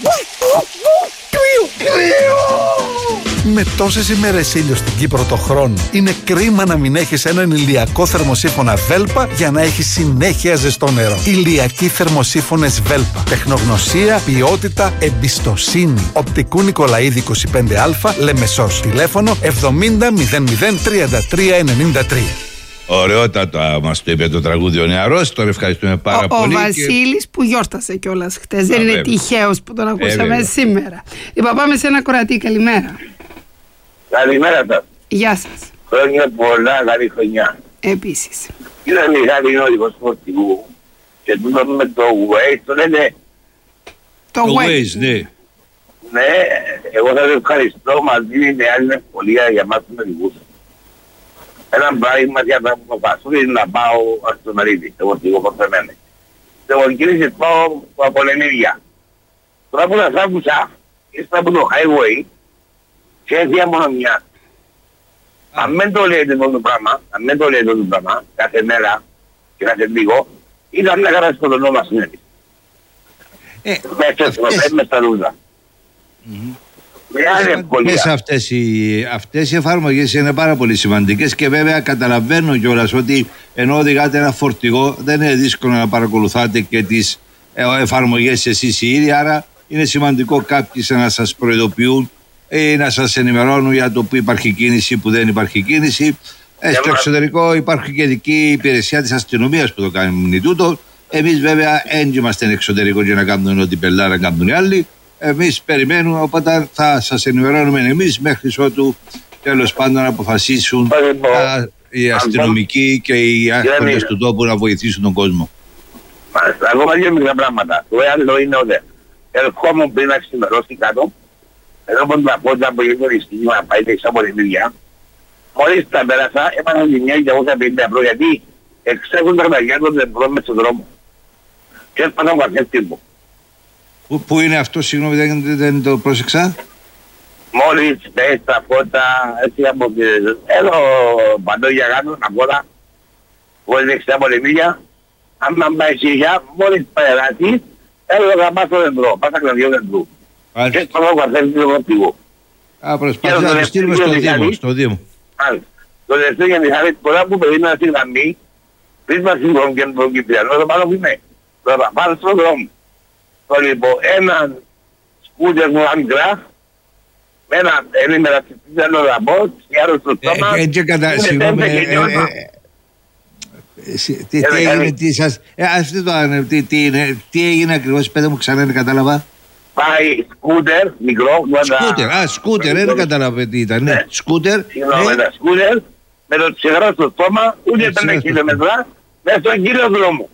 Με τόσες ημέρες ήλιο στην Κύπρο το χρόνο, είναι κρίμα να μην έχεις έναν ηλιακό θερμοσύφωνα Βέλπα για να έχεις συνέχεια ζεστό νερό. Ηλιακοί θερμοσύφωνες Βέλπα. Τεχνογνωσία, ποιότητα, εμπιστοσύνη. Οπτικού Νικολαίδη είκοσι πέντε Α, Λεμεσός. Τηλέφωνο εβδομήντα μηδέν μηδέν τριάντα τρία ενενήντα τρία. Ωραιότατα μας το είπε το τραγούδι ο νεαρός, τον ευχαριστούμε πάρα ο, πολύ. Ο Βασίλης και... που γιόρτασε κιόλας χτες, δεν είναι τυχαίος που τον ακούσαμε ε, σήμερα. Λοιπόν, πάμε σε ένα κορατή, καλημέρα. Καλημέρα σας. Γεια σας. Χρόνια πολλά, καλή χρονιά. Επίσης. Είναι Μιχάλη Νότικος Φορτηγού και τούτο με το Waze το λένε Το Waze, ναι. Ναι, εγώ θα σας ευχαριστώ, μας δίνει μεγάλη ευκολία για μας τους medicούς. Ένα πράγμα για να αποφασίσω είναι να πάω στο Μερίδη, στο φορτηγό φορτεμένο. Στο φορτηγό πάω από Λενίδια. Τώρα που σας άκουσα, ήρθα από το highway και έφυγα μόνο μια. Αν δεν το λέτε το πράγμα, αν δεν το λέτε το πράγμα, κάθε μέρα και κάθε λίγο, ήταν να χαράσει το νόμο μας συνέβη. Μέσα στα ρούδα. Μέσα αυτές οι, αυτές οι εφαρμογές είναι πάρα πολύ σημαντικές και βέβαια καταλαβαίνω κιόλας ότι ενώ οδηγάτε ένα φορτηγό δεν είναι δύσκολο να παρακολουθάτε και τις εφαρμογές εσείς οι ίδιοι, άρα είναι σημαντικό κάποιοι να σας προειδοποιούν ή να σας ενημερώνουν για το που υπάρχει κίνηση, που δεν υπάρχει κίνηση. Ε, στο εξωτερικό υπάρχει και ειδική υπηρεσία της αστυνομίας που το κάνει τούτο. Εμείς βέβαια δεν είμαστε εξωτερικό για να κάνουμε ό,τι πελάρα κάνουν οι άλλοι. Εμείς περιμένουμε, οπότε θα σας ενημερώνουμε εμείς μέχρι ότου τέλος πάντων αποφασίσουν α, οι αστυνομικοί και οι άρχοντες του τόπου να βοηθήσουν τον κόσμο. Μάλιστα, ακόμα δύο μικρά πράγματα. Το άλλο είναι ότι ερχόμουν πριν να ξημερώσει κάτω, εδώ από την απόδια που έγινε το δυστύχημα να πάει έξω από την ίδια. Μόλις τα πέρασα, έπανα τη μια διακόσια πενήντα ευρώ γιατί εξέχουν τα γραμμαγιά των ευρώ μες στον δρόμο. Και έπανα ο καθένας μου. Πού, πού είναι αυτό, συγγνώμη, δεν, δεν το πρόσεξα. Μόλις πες τα φώτα, έτσι από εδώ παντό για κάτω, τα φώτα, μόλις δεξιά από την ίδια, άμα πάει σιγά, μόλις περάσει, έλεγα πας στο δέντρο, πας στα κλαδιά δέντρου. Και έπανα ο καθένας του φορτηγού. Α, προσπαθεί να το στείλουμε στο Δήμο, στο Δήμο. Μάλιστα. Το τελευταίο για τη χάρη, πολλά που περίμενα στη γραμμή, πριν μας συγχωρούν και τον Κυπριανό, το πάνω που είμαι. Τώρα πάνω στον δρόμο. Το λοιπόν, έναν σκούτερ μου αγκρά, με ένα ενήμερα ψηφίδανο ραμπό, σιάρο στο στόμα, έτσι κατά, συγγνώμη, τι έγινε, τι σας, αυτό το, τι έγινε ακριβώς, πέτε μου ξανά, δεν κατάλαβα. Πάει σκούτερ, μικρό, σκούτερ, α, σκούτερ, δεν κατάλαβε τι ήταν, ναι, σκούτερ. Συγγνώμη, ένα σκούτερ, με το τσιγαρό στο στόμα, ούτε πέντε χιλιόμετρα, μέσα στον κύριο δρόμο.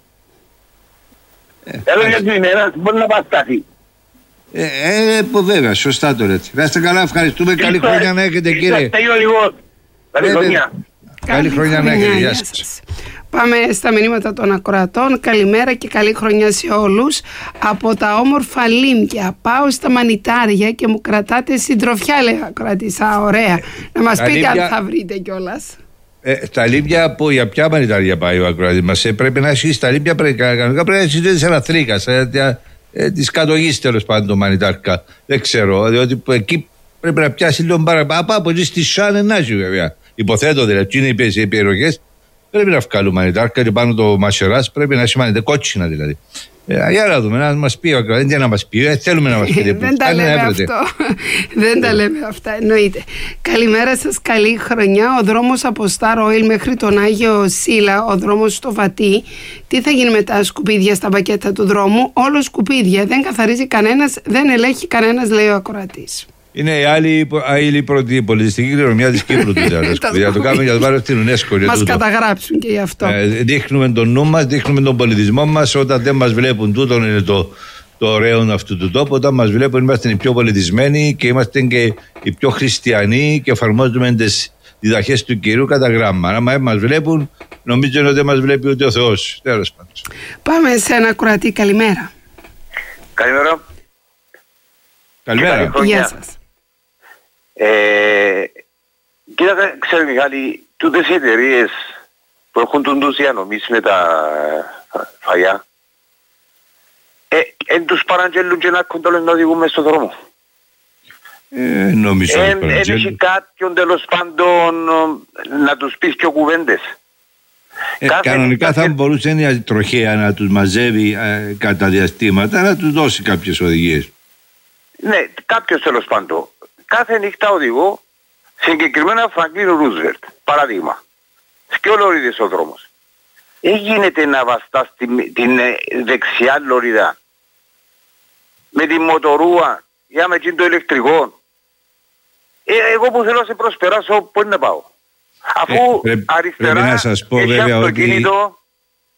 Θέλω γιατί είναι ένας μπορεί να πασταθεί. Ε, ε, βέβαια, σωστά το λέτε. Να είστε καλά, ευχαριστούμε, καλή χρονιά να έχετε κύριε. Καλή χρονιά. Καλή χρονιά να έχετε, γεια σας. Πάμε στα μηνύματα των ακροατών. Καλημέρα και καλή χρονιά σε όλους. Από τα όμορφα Λίμια πάω στα μανιτάρια και μου κρατάτε συντροφιά, λέει ο ακροατής. Α, ωραία. Να μας πείτε Λίμια... αν θα βρείτε κιόλας. Ε, τα Λίμια, που, για ποια μανιτάρια πάει ο ακροατής μας? Ε, πρέπει να έχει στα Λίμια, πρέπει, πρέπει να έχει σε ένα θρίκα, ε, ε, της κατογής τέλος πάντων το μανιτάρκα. Δεν ξέρω, διότι εκεί πρέπει να πιάσει λίγο παραπάνω. Από εκεί στη Σάνε να έχει βέβαια. Υποθέτω δηλαδή, είναι οι περιοχές. Πρέπει να βγάλουν μανιτάρκα και πάνω το μασεράς πρέπει να έχει μανιτάρκα, κότσινα δηλαδή. Ε, για να δούμε, να μας πει ο ακροατής, δεν να μας πει, ε, θέλουμε να μας πει. Δεν τα λέμε αυτό, δεν τα λέμε αυτά, εννοείται. Καλημέρα σας, καλή χρονιά. Ο δρόμος από Star Oil μέχρι τον Άγιο Σύλλα, ο δρόμος στο Βατί. Τι θα γίνει με τα σκουπίδια στα πακέτα του δρόμου? Όλο σκουπίδια, δεν καθαρίζει κανένας, δεν ελέγχει κανένας, λέει ο ακροατής. Είναι η άλλη, άλλη πρώτη πολιτιστική κληρονομιά της Κύπρου. Για το κάνουμε για το πάρω στην UNESCO. Μας καταγράψουν και γι' αυτό. Ε, δείχνουμε τον νου μας, δείχνουμε τον πολιτισμό μας. Όταν δεν μας βλέπουν, τούτον είναι το, το ωραίο αυτού του τόπου. Όταν μας βλέπουν, είμαστε οι πιο πολιτισμένοι και είμαστε και οι πιο χριστιανοί και εφαρμόζουμε τις διδαχές του Κυρίου κατά γράμμα. Αν μας βλέπουν, νομίζω ότι δεν μας βλέπει ούτε ο Θεός. Τέλος πάντων. Πάμε σε ένα ακροατή. Καλημέρα. Καλημέρα. Καλημέρα. Γεια σας. Ε, κοίτατε, ξέρετε Μιχάλη, τούτες οι εταιρείες που έχουν τους διανομής με τα φαγιά, ε, εν τους παραγγέλουν και να κοντόλες να οδηγούν μες στον δρόμο. Ε, νομίζω εν, εν έχει κάποιον τέλος πάντων να τους πεις και ο κουβέντες. Ε, κανονικά θα μπορούσε η τροχέα να τους μαζεύει ε, κατά διαστήματα, να τους δώσει κάποιες οδηγίες. Ναι, κάποιος τέλος πάντων. Κάθε νύχτα οδηγώ συγκεκριμένα Φραγκλίν Ρούσβελτ, παράδειγμα. Σκιολόριδες ο δρόμος. Δεν γίνεται να βαστάς την, την δεξιά λωρίδα με τη μοτορούα για με το ηλεκτρικό. Ε, εγώ που θέλω να σε προσπεράσω, πού είναι να πάω? Αφού ε, πρέ, αριστερά να σας πω, έχει βέβαια, αυτοκίνητο, ότι...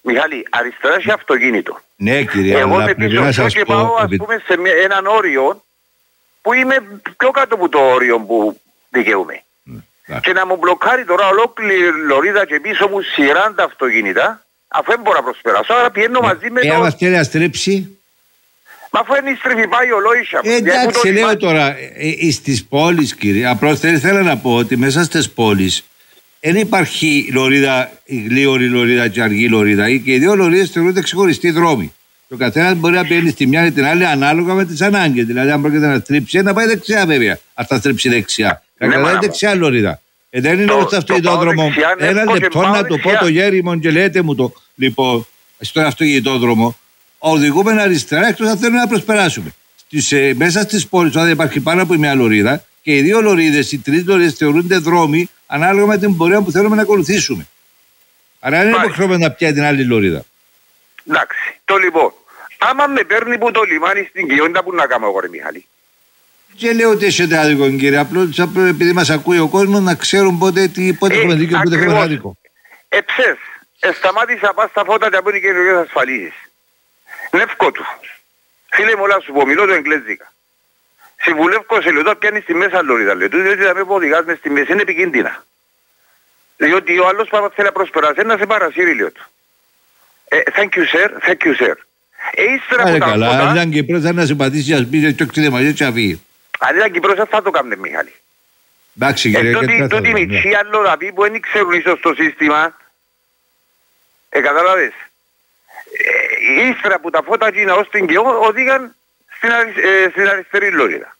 Μιχάλη, αριστερά έχει αυτοκίνητο. Ναι, κύριε, εγώ αλλά με πρέπει να πίσω σας και πω... πάω, ας πούμε, σε μια, έναν όριο που είμαι πιο κάτω από το όριο που δικαιούμαι. Mm. Και να μου μπλοκάρει τώρα ολόκληρη λωρίδα και πίσω μου σειράντα αυτοκίνητα, αφού δεν μπορώ να προσπεράσω, άρα πηγαίνω μαζί με ε, το... Άμα θέλει να στρέψει... Μα αφού είναι η στρεφή πάει ο Λόισα μου. Ε, εντάξει, λέω τώρα, ε, ε, στις πόλεις, κύριε, απλώς θέλω να πω ότι μέσα στις πόλεις δεν υπάρχει λωρίδα, η γλίωρη λωρίδα και αργή λωρίδα, και οι δύο λωρίδες θεωρούνται ξεχωριστοί δρόμοι. Και ο καθένας μπορεί να πηγαίνει στη μια ή την άλλη ανάλογα με τις ανάγκες. Δηλαδή, αν πρόκειται να στρίψει, να πάει δεξιά βέβαια. Αν θα στρίψει δεξιά. Να κρατάει δεξιά λωρίδα. Ε, δεν είναι όπως αυτοκινητόδρομο. Ένα λεπτό να το πω το γέρι μου και λέτε μου το. Λοιπόν, στον αυτοκινητόδρομο, οδηγούμε αριστερά εκτός αν θέλουμε να προσπεράσουμε. Στις, ε, μέσα στις πόλεις, όταν υπάρχει πάνω από μια λωρίδα και οι δύο λωρίδες, οι τρεις λωρίδες θεωρούνται δρόμοι ανάλογα με την πορεία που θέλουμε να ακολουθήσουμε. Άρα δεν είναι υποχρεωμένο να πιάει την άλλη λωρίδα. Εντάξει, το λοιπόν. Άμα με παίρνει που το λιμάνι στην Κιόντα, που να κάνω εγώ, ρε Μιχάλη. Και λέω ότι έχετε άδικο, κύριε. Απλώς επειδή μας ακούει ο κόσμος να ξέρουν πότε, τι, πότε ε, έχουμε δίκιο και πότε έχουμε άδικο. Εψές, σταμάτησα πας στα φώτα και από είναι κοινωνικές ασφαλίσεις. Νεύκο του. Φίλε μου, όλα σου πω, μιλώ το εγγλέζικα. Συμβουλεύω σε λεπτό πιάνει στη μέσα λωρίδα, λέω του, διότι θα με πω οδηγάς μες στη μέση, είναι επικίνδυνα. Διότι ο άλλος πάμε θέλει να προσπεράσει, να σε παρασύρει, λέω του. Ε, thank you sir, thank you sir. Ε, ύστερα Άρα που τα καλά, φώτα... αν ήταν Κυπρός θα να συμπατήσει ας πει και οξύδε μαζί και αφήγει. Αν ήταν Κυπρός θα το κάνουν, Μιχάλη. Εντάξει κύριε, ε, και τούτοι μητσί άλλο να πει που δεν ξέρουν ίσως το σύστημα. Ε, καταλάβες. Ε, ύστερα που τα φώτα γίνα ως την Κιό οδήγαν στην, αρι, ε, στην αριστερή λωρίδα.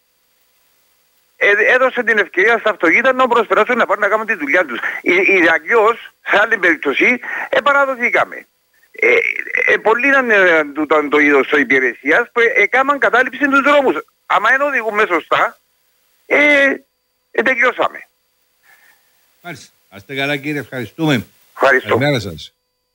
Ε, έδωσε την ευκαιρία στα αυτοκίνητα να προσπεράσουν να πάνε να κάνουν τη δουλειά τους. Οι αλλιώς, σε άλλη περίπτωση, επαναδοθήκαμε. Ε, ε, πολλοί ήταν το, το είδος της υπηρεσίας που έκαναν κατάληψη τους δρόμους. Άμα δεν οδηγούμε σωστά, ε, ε, τελειώσαμε. Μάλιστα. Άστε καλά κύριε, ευχαριστούμε. Ευχαριστώ. Καλημέρα σας.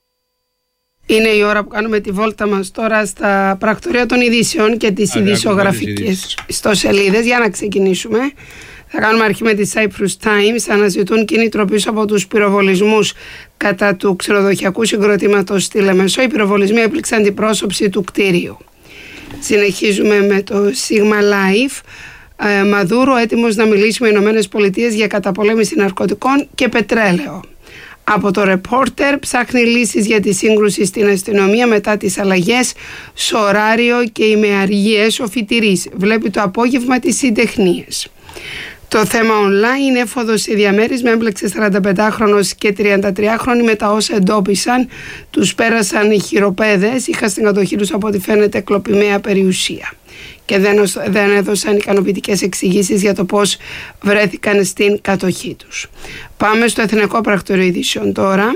Είναι η ώρα που κάνουμε τη βόλτα μας τώρα στα πρακτορία των ειδήσεων και τις ειδησιογραφικές ιστοσελίδες. Για να ξεκινήσουμε, θα κάνουμε αρχή με τη Cyprus Times. Αναζητούν κίνητρο πίσω από τους πυροβολισμούς κατά του ξενοδοχειακού συγκροτήματος στη Λεμεσό. Οι πυροβολισμοί έπληξαν την πρόσωψη του κτίριου. Συνεχίζουμε με το Sigma Life. Ε, Μαδούρο έτοιμος να μιλήσει με οι Ηνωμένες Πολιτείες για καταπολέμηση ναρκωτικών και πετρέλαιο. Από το Reporter ψάχνει λύσεις για τη σύγκρουση στην αστυνομία μετά τις αλλαγές στο ωράριο και ημεαργίες ο φοιτηρής. Βλέπει το απόγευμα τις συντεχνίες. Το θέμα online, έφοδος σε διαμέρισμα, έμπλεξε σαρανταπεντάχρονος και τριαντατριάχρονοι με τα όσα εντόπισαν. Τους πέρασαν οι χειροπέδες, είχαν στην κατοχή τους από ό,τι φαίνεται κλοπημαία περιουσία. Και δεν, δεν έδωσαν ικανοποιητικές εξηγήσεις για το πώς βρέθηκαν στην κατοχή τους. Πάμε στο Εθνικό Πρακτορείο Ειδήσεων τώρα.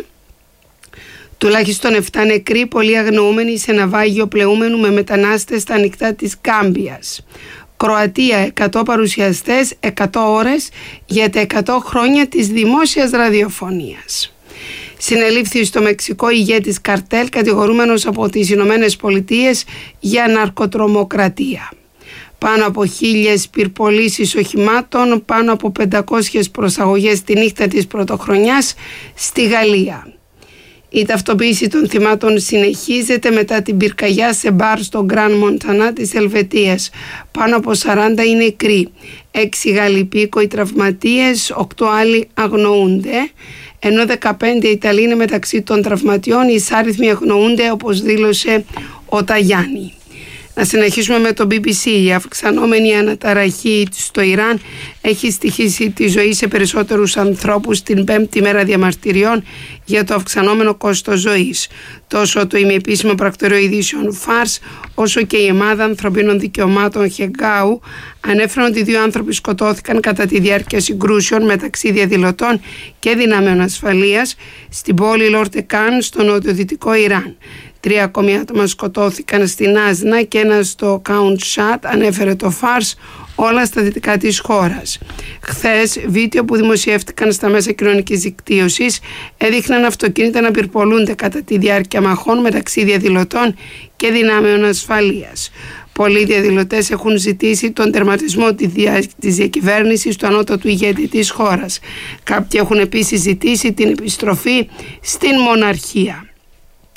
Τουλάχιστον επτά νεκροί, πολλοί αγνοούμενοι σε ναυάγιο πλεούμενου με μετανάστες στα ανοιχτά της Γκάμπιας. Κροατία, εκατό παρουσιαστές, εκατό ώρες για τα εκατό χρόνια της δημόσιας ραδιοφωνίας. Συνελήφθη στο Μεξικό ηγέτης καρτέλ κατηγορούμενος από τις Ηνωμένες Πολιτείες για ναρκοτρομοκρατία. Πάνω από χίλιες πυρπολίσεις οχημάτων, πάνω από πεντακόσιες προσαγωγές τη νύχτα της πρωτοχρονιάς στη Γαλλία. Η ταυτοποίηση των θυμάτων συνεχίζεται μετά την πυρκαγιά σε μπαρ στο Γκραν Μοντανά της Ελβετίας. Πάνω από σαράντα είναι νεκροί. Έξι Γάλλοι υπήκοοι τραυματίες, οκτώ άλλοι αγνοούνται. Ενώ δεκαπέντε Ιταλοί είναι μεταξύ των τραυματιών, οι εισάριθμοι αγνοούνται όπως δήλωσε ο Ταγιάννη. Να συνεχίσουμε με το μπι μπι σι. Η αυξανόμενη αναταραχή στο Ιράν έχει στοιχήσει τη ζωή σε περισσότερους ανθρώπους την πέμπτη μέρα διαμαρτυριών για το αυξανόμενο κόστος ζωής. Τόσο το ημιεπίσημο πρακτορείο ειδήσεων Φάρς, όσο και η ομάδα ανθρωπίνων δικαιωμάτων Χεγκάου ανέφεραν ότι δύο άνθρωποι σκοτώθηκαν κατά τη διάρκεια συγκρούσεων μεταξύ διαδηλωτών και δυνάμεων ασφαλείας στην πόλη Λορτεκάν στο νοτιοδυτικό Ιράν. Τρία ακόμη άτομα σκοτώθηκαν στην Άσνα και ένα στο Κάουντ Σάτ, ανέφερε το Φάρς, όλα στα δυτικά της χώρας. Χθες, βίντεο που δημοσιεύτηκαν στα μέσα κοινωνικής δικτύωσης έδειχναν αυτοκίνητα να πυρπολούνται κατά τη διάρκεια μαχών μεταξύ διαδηλωτών και δυνάμεων ασφαλείας. Πολλοί διαδηλωτές έχουν ζητήσει τον τερματισμό της διακυβέρνησης του ανώτατου ηγέτη της χώρας. Κάποιοι έχουν επίσης ζητήσει την επιστροφή στην μοναρχία.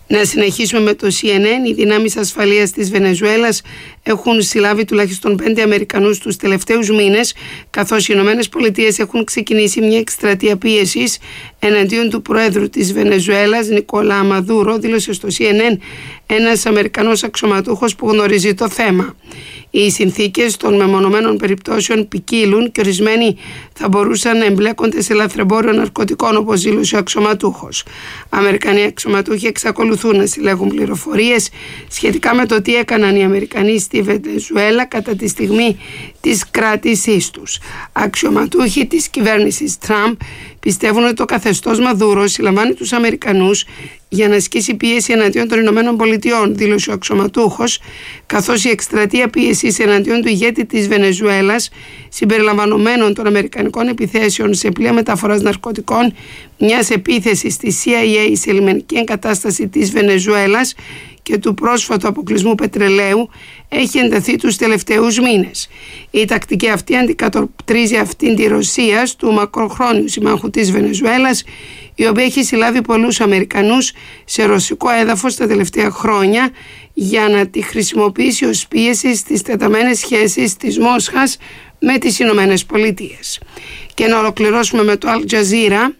Να συνεχίσουμε με το Σι Εν Εν. Οι δυνάμεις ασφαλείας της Βενεζουέλας έχουν συλλάβει τουλάχιστον πέντε Αμερικανούς τους τελευταίους μήνες, καθώς οι Ηνωμένες Πολιτείες έχουν ξεκινήσει μια εκστρατεία πίεσης εναντίον του Προέδρου της Βενεζουέλας, Νικολά Μαδούρο, δήλωσε στο Σι Εν Εν ένας Αμερικανός αξιωματούχος που γνωρίζει το θέμα. Οι συνθήκες των μεμονωμένων περιπτώσεων ποικίλουν και ορισμένοι θα μπορούσαν να εμπλέκονται σε λαθρεμπόριο ναρκωτικών, όπως δήλωσε ο αξιωματούχος. Αμερικανοί αξιωματούχοι εξακολουθούν να συλλέγουν πληροφορίες σχετικά με το τι έκαναν οι Αμερικανοί στη Βενεζουέλα κατά τη στιγμή της κράτησής τους. Αξιωματούχοι της κυβέρνησης Τραμπ πιστεύουν ότι το καθεστώς Μαδούρο συλλαμβάνει τους Αμερικανούς για να ασκήσει πίεση εναντίον των Ηνωμένων Πολιτειών, δήλωσε ο αξιωματούχος, καθώς η εκστρατεία πίεσης εναντίον του ηγέτη της Βενεζουέλας, συμπεριλαμβανομένων των αμερικανικών επιθέσεων σε πλοία μεταφοράς ναρκωτικών, μιας επίθεσης της Σι Άι Έι σε λιμενική εγκατάσταση της Βενεζουέλας και του πρόσφατου αποκλεισμού πετρελαίου, έχει ενταθεί τους τελευταίους μήνες. Η τακτική αυτή αντικατοπτρίζει αυτήν τη Ρωσία, του μακροχρόνιου συμμάχου της Βενεζουέλας, η οποία έχει συλλάβει πολλούς Αμερικανούς σε ρωσικό έδαφος τα τελευταία χρόνια για να τη χρησιμοποιήσει ως πίεση στις τεταμένες σχέσεις της Μόσχας με τις Ηνωμένες Πολιτείες. Και να ολοκληρώσουμε με το Al Jazeera.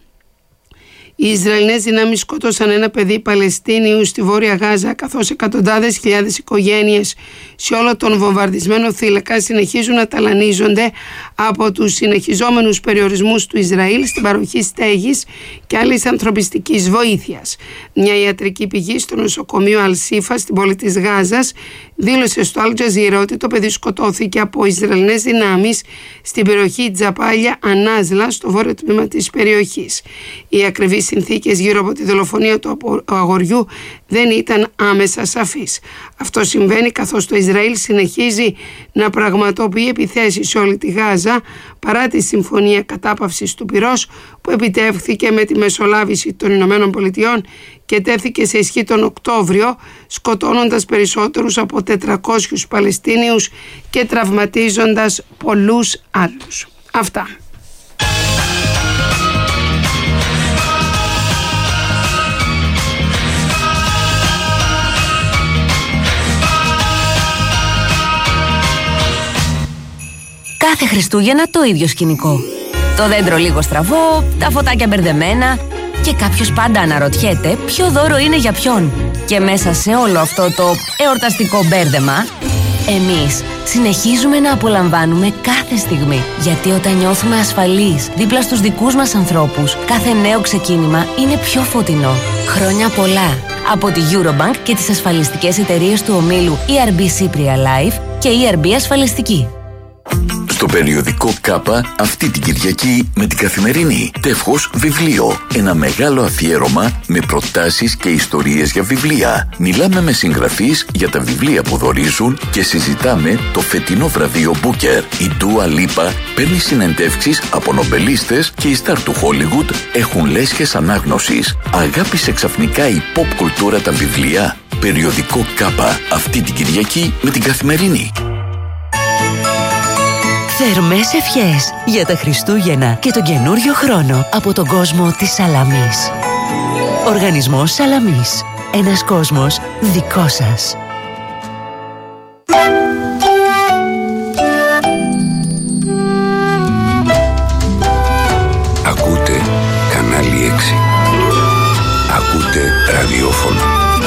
Οι Ισραηλινές δυνάμεις σκότωσαν ένα παιδί Παλαιστίνιου στη Βόρεια Γάζα, καθώς εκατοντάδες χιλιάδες οικογένειες σε όλο τον βομβαρδισμένο θύλακα συνεχίζουν να ταλανίζονται από τους συνεχιζόμενους περιορισμούς του Ισραήλ στην παροχή στέγης και άλλης ανθρωπιστικής βοήθειας. Μια ιατρική πηγή στο νοσοκομείο Αλσίφα στην πόλη της Γάζας δήλωσε στο Al Jazeera ότι το παιδί σκοτώθηκε από Ισραηλινές δυνάμεις στην περιοχή Τζαπάλια Ανάζλα, στο βόρειο τμήμα της περιοχής. Οι ακριβείς συνθήκες γύρω από τη δολοφονία του αγοριού δεν ήταν άμεσα σαφείς. Αυτό συμβαίνει καθώς το Ισραήλ συνεχίζει να πραγματοποιεί επιθέσεις σε όλη τη Γάζα παρά τη συμφωνία κατάπαυσης του πυρός που επιτεύχθηκε με τη μεσολάβηση των Ηνωμένων Πολιτειών και τέθηκε σε ισχύ τον Οκτώβριο, σκοτώνοντας περισσότερους από τετρακόσιους Παλαιστίνιους και τραυματίζοντας πολλούς άλλους. Αυτά. Κάθε Χριστούγεννα το ίδιο σκηνικό. Το δέντρο λίγο στραβό, τα φωτάκια μπερδεμένα και κάποιος πάντα αναρωτιέται ποιο δώρο είναι για ποιον. Και μέσα σε όλο αυτό το εορταστικό μπέρδεμα, εμείς συνεχίζουμε να απολαμβάνουμε κάθε στιγμή. Γιατί όταν νιώθουμε ασφαλείς δίπλα στους δικούς μας ανθρώπους, κάθε νέο ξεκίνημα είναι πιο φωτεινό. Χρόνια πολλά από τη Eurobank και τις ασφαλιστικές εταιρείες του ομίλου ι αρ μπι Cypria Life και ι αρ μπι Ασφαλιστική. Στο περιοδικό Κάπα αυτή την Κυριακή με την Καθημερινή. Τεύχος βιβλίο. Ένα μεγάλο αφιέρωμα με προτάσεις και ιστορίες για βιβλία. Μιλάμε με συγγραφείς για τα βιβλία που δωρίζουν και συζητάμε το φετινό βραβείο Booker. Η Dua Lipa παίρνει συνεντεύξεις από νομπελίστες και οι στάρ του Hollywood έχουν λέσχες ανάγνωσης. Αγάπησε ξαφνικά η pop κουλτούρα τα βιβλία. Περιοδικό Κάπα αυτή την Κυριακή με την Καθημερινή. Θερμές ευχές για τα Χριστούγεννα και τον καινούριο χρόνο από τον κόσμο της Σαλαμής. Οργανισμός Σαλαμής. Ένας κόσμος δικό σας. Ακούτε κανάλι έξι. Ακούτε ραδιόφωνο.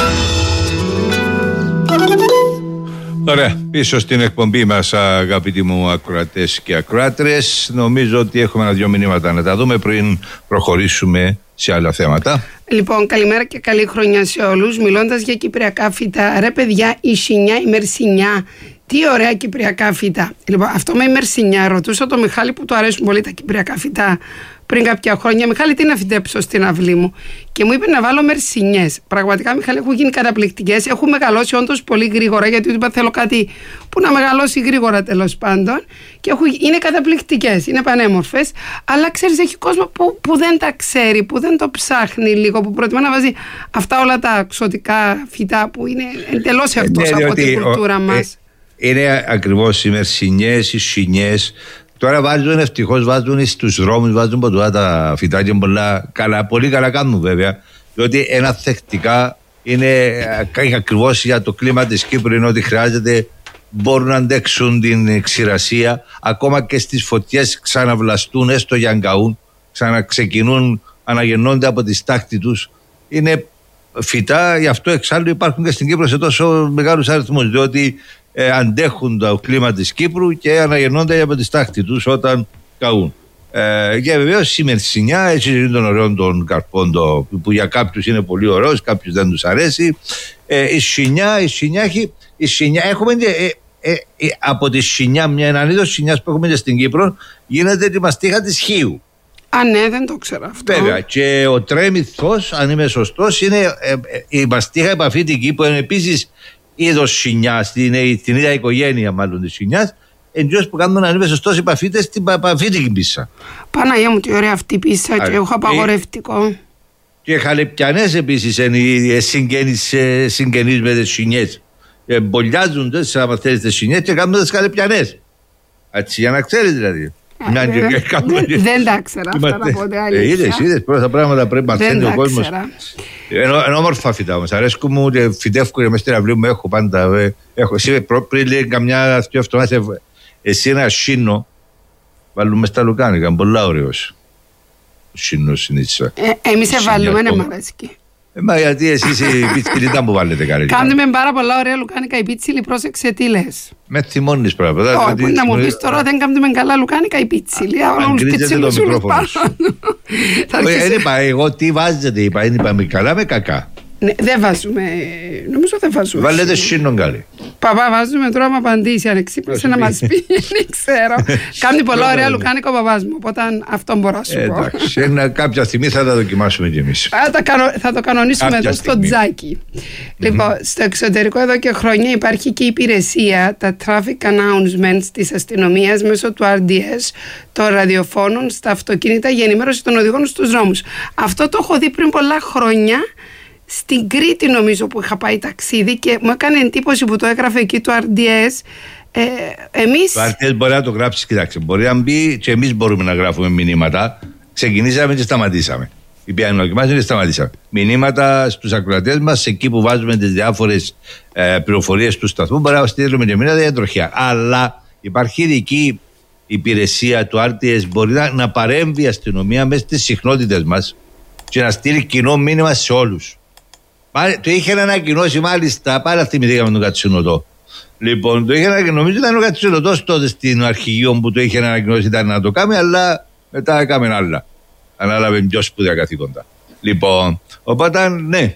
Ωραία, πίσω στην εκπομπή μας, αγαπητοί μου ακροατές και ακροάτρες. Νομίζω ότι έχουμε ένα-δυο μηνύματα να τα δούμε πριν προχωρήσουμε σε άλλα θέματα. Λοιπόν, καλημέρα και καλή χρονιά σε όλους. Μιλώντας για κυπριακά φυτά, ρε παιδιά, η σινιά, η μερσινιά, τι ωραία κυπριακά φυτά. Λοιπόν, αυτό με η μερσινιά, ρωτούσα το Μιχάλη που του αρέσουν πολύ τα κυπριακά φυτά πριν κάποια χρόνια. Μιχάλη, τι να φυτέψω στην αυλή μου? Και μου είπε να βάλω μερσινιές. Πραγματικά, Μιχάλη, έχουν γίνει καταπληκτικές. Έχουν μεγαλώσει όντως πολύ γρήγορα, γιατί είπα θέλω κάτι που να μεγαλώσει γρήγορα τέλος πάντων. Και έχουν, είναι καταπληκτικές, είναι πανέμορφες. Αλλά ξέρεις, έχει κόσμο που, που δεν τα ξέρει, που δεν το ψάχνει λίγο, που προτιμά να βάζει αυτά όλα τα ξωτικά φυτά που είναι εντελώς εκτός ναι, από την κουλτούρα ο, μας. Ε, είναι ακριβώς οι μερσινιές, οι σινιές. Τώρα βάζουν, ευτυχώς βάζουν στους δρόμους, βάζουν ποτέ τα φυτάκια πολλά καλά, πολύ καλά κάνουν βέβαια, διότι είναι ανθεκτικά είναι ακριβώς για το κλίμα της Κύπρου, είναι ότι χρειάζεται, μπορούν να αντέξουν την ξηρασία, ακόμα και στις φωτιές ξαναβλαστούν, έστω για αγκαούν, ξαναξεκινούν, αναγεννώνται από τη στάχτη τους. Είναι φυτά, γι' αυτό εξάλλου υπάρχουν και στην Κύπρο σε τόσο μεγάλους αριθμούς, διότι ε, αντέχουν το κλίμα της Κύπρου και αναγεννώνται από τη στάχτη τους όταν καούν. Ε, και βεβαίως η μερσινιά, έτσι είναι των ωραίων των καρπών, το, που για κάποιους είναι πολύ ωραίος, κάποιους δεν τους αρέσει. Ε, η σινιά, η σινιά έχει, η σινιά, έχουμε ε, ε, ε, από τη σινιά, μια έναν είδος σινιάς που έχουμε και στην Κύπρο, γίνεται τη μαστίχα της χείου. Α, ναι, δεν το ξέρω αυτό. Βέβαια. Και ο τρέμηθος, αν είμαι σωστός, είναι ε, ε, η μαστίχα επαφήτικη, που είναι επίσης είδος σινιάς, την, την ίδια οικογένεια μάλλον της σινιάς, εντός που κάνουν, αν είμαι σωστός, επαφίτες στην επαφήτικη πίσσα. Παναγία μου, τι ωραία αυτή η πίσσα. Άρα, και έχω απαγορευτικό. Και χαλεπιανές επίσης είναι οι συγγενείς, συγγενείς με τις σινιές. Μπολιάζονται, άμα θέλεις, τις σινιές και κάνουν τις χαλεπιανές. Έτσι, για να ξέρεις δηλαδή. Δεν, δεν τα ξέρα αυτά να πω. Είδες, είδες, πρώτα πράγματα πρέπει να μαθαίνει ο κόσμος. Είναι όμορφα φυτά όμως. Αρέσκουν μου, φυτεύκουν μέσα στην αυλή μου, έχω πάντα. Έχω, εσύ πριν λέει καμιά δύο εβδομάδες, εσύ ένα σύνο, βάλουμε στα λουκάνικα, πολλά ωραίος. Ο σύνος είναι έτσι. Εμείς σε βάλουμε, ναι, μ' αρέσκει. Ε, μα γιατί εσείς οι πιτσιλιτά που βάλετε καλή. Κάνουμε πάρα πολλά ωραία λουκάνικα οι πίτσιλοι, πρόσεξε τι λες. Με θυμώνεις πράγματα. Όχι, να μου πεις τώρα δεν κάνουμε καλά λουκάνικα οι πίτσιλοι. Αν γκρίζετε το μικρόφωνο σου. Δεν είπα εγώ τι βάζετε, είπα, δεν είπαμε καλά με κακά. Ναι, δεν βάζουμε, νομίζω δεν βάζουμε. Βάλετε σύνον καλή. Παπά, βάζουμε τώρα να απαντήσει, αν εξύπνησε να μας πει, δεν ξέρω. Κάνει πολλά ωραία λουκάνικα ο παπάς μου, οπότε αυτό μπορώ να σου πω. Εντάξει, κάποια στιγμή θα τα δοκιμάσουμε κι εμείς. Θα το κανονίσουμε εδώ στο τζάκι. Λοιπόν, στο εξωτερικό εδώ και χρόνια υπάρχει και η υπηρεσία, τα traffic announcements της αστυνομίας μέσω του αρ ντι ες, των ραδιοφώνων στα αυτοκίνητα για ενημέρωση των οδηγών στους δρόμους. Αυτό το έχω δει πριν πολλά χρόνια. Στην Κρήτη νομίζω που είχα πάει ταξίδι και μου έκανε εντύπωση που το έγραφε εκεί το αρ ντι ες. Ε, εμείς... Το αρ ντι ες μπορεί να το γράψει, κοιτάξτε, μπορεί να μπει και εμείς μπορούμε να γράφουμε μηνύματα. Ξεκινήσαμε και σταματήσαμε. Η πιάνο και σταματήσαμε. Μηνύματα στους ακροατές μας, εκεί που βάζουμε τις διάφορες ε, πληροφορίες του σταθμού, μπορεί να στείλουμε και μηνύματα για τροχιά. Αλλά υπάρχει ειδική υπηρεσία του αρ ντι ες, μπορεί να, να παρέμβει η αστυνομία μέσα στις συχνότητες μας και να στείλει κοινό μήνυμα σε όλους. Το είχε ανακοινώσει μάλιστα, πάρα θυμηθήκαμε τον Κατσινοτό. Λοιπόν, το είχε ανακοινώσει, νομίζω ήταν ο Κατσινοτός τότε στην αρχηγείο που το είχε ανακοινώσει, ήταν να το κάνει, αλλά μετά έκαμε άλλα. Ανάλαβε πιο σπουδαία καθήκοντα. Λοιπόν, οπότε ναι,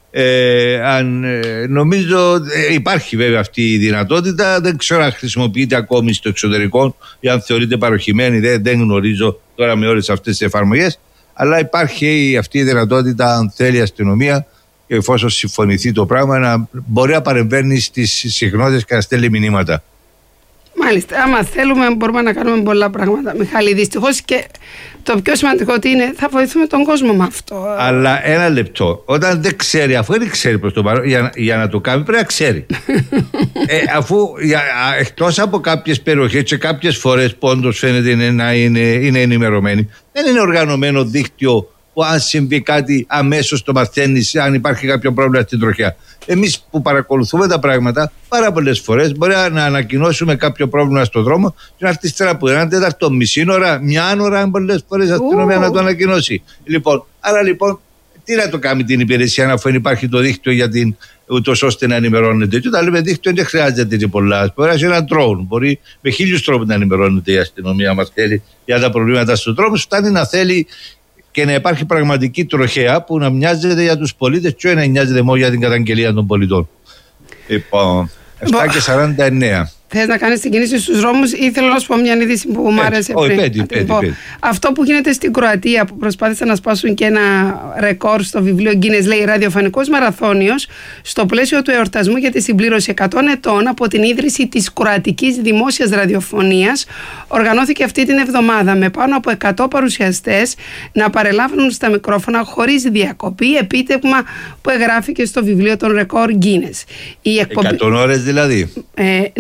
ε, αν, ε, νομίζω ε, υπάρχει βέβαια αυτή η δυνατότητα, δεν ξέρω αν χρησιμοποιείται ακόμη στο εξωτερικό ή αν θεωρείται παροχημένη, δεν, δεν γνωρίζω τώρα με όλες αυτές τις εφαρμογές, αλλά υπάρχει αυτή η δυνατότητα, αν θέλει η αστυνομία, και εφόσον συμφωνηθεί το πράγμα, να μπορεί να παρεμβαίνει στις συχνότητες και να στέλνει μηνύματα. Μάλιστα, άμα θέλουμε μπορούμε να κάνουμε πολλά πράγματα, Μιχάλη. Δυστυχώς και το πιο σημαντικό ότι είναι, θα βοηθούμε τον κόσμο με αυτό. Αλλά ένα λεπτό, όταν δεν ξέρει, αφού δεν ξέρει προς το παρόν, για, για να το κάνει πρέπει να ξέρει. ε, αφού για, εκτός από κάποιες περιοχές και κάποιες φορές που όντως φαίνεται είναι, να είναι, είναι ενημερωμένοι, δεν είναι οργανωμένο δίκτυο που αν συμβεί κάτι αμέσως το μαθαίνεις, αν υπάρχει κάποιο πρόβλημα στην τροχιά. Εμείς που παρακολουθούμε τα πράγματα, πάρα πολλές φορές μπορεί να ανακοινώσουμε κάποιο πρόβλημα στον δρόμο και να έρθει ύστερα από έναν τέταρτο, μισή ώρα, μια ώρα, πολλές φορές αστυνομία να το ανακοινώσει. Λοιπόν, άρα λοιπόν, τι να το κάνει την υπηρεσία, αφού υπάρχει το δίκτυο για την, ούτως ώστε να ενημερώνεται. Και όταν λέμε δίκτυο, δεν χρειάζεται και πολλά. Μπορεί να έχει έναν τρόπο. Μπορεί με χίλιους τρόπους να ενημερώνεται η αστυνομία μας θέλει για τα προβλήματα στον δρόμο. Φτάνει να θέλει και να υπάρχει πραγματική τροχέα που να μοιάζεται για τους πολίτες και να νοιάζεται μόνο για την καταγγελία των πολιτών. Λοιπόν, επτά και σαράντα εννέα. Θες να κάνεις την κίνηση στους δρόμους ή θέλω να σου πω μια είδηση που μου άρεσε πριν. Πέτη, πέτη, πέτη. Αυτό που γίνεται στην Κροατία που προσπάθησαν να σπάσουν και ένα ρεκόρ στο βιβλίο Guinness, λέει ραδιοφωνικός μαραθώνιος, στο πλαίσιο του εορτασμού για τη συμπλήρωση εκατό ετών από την ίδρυση της Κροατικής Δημόσιας Ραδιοφωνίας, οργανώθηκε αυτή την εβδομάδα με πάνω από εκατό παρουσιαστές να παρελάβουν στα μικρόφωνα χωρίς διακοπή, επίτευγμα που εγγράφηκε στο βιβλίο των ρεκόρ Guinness. εκατό ώρες δηλαδή. Ε, ναι, έτσι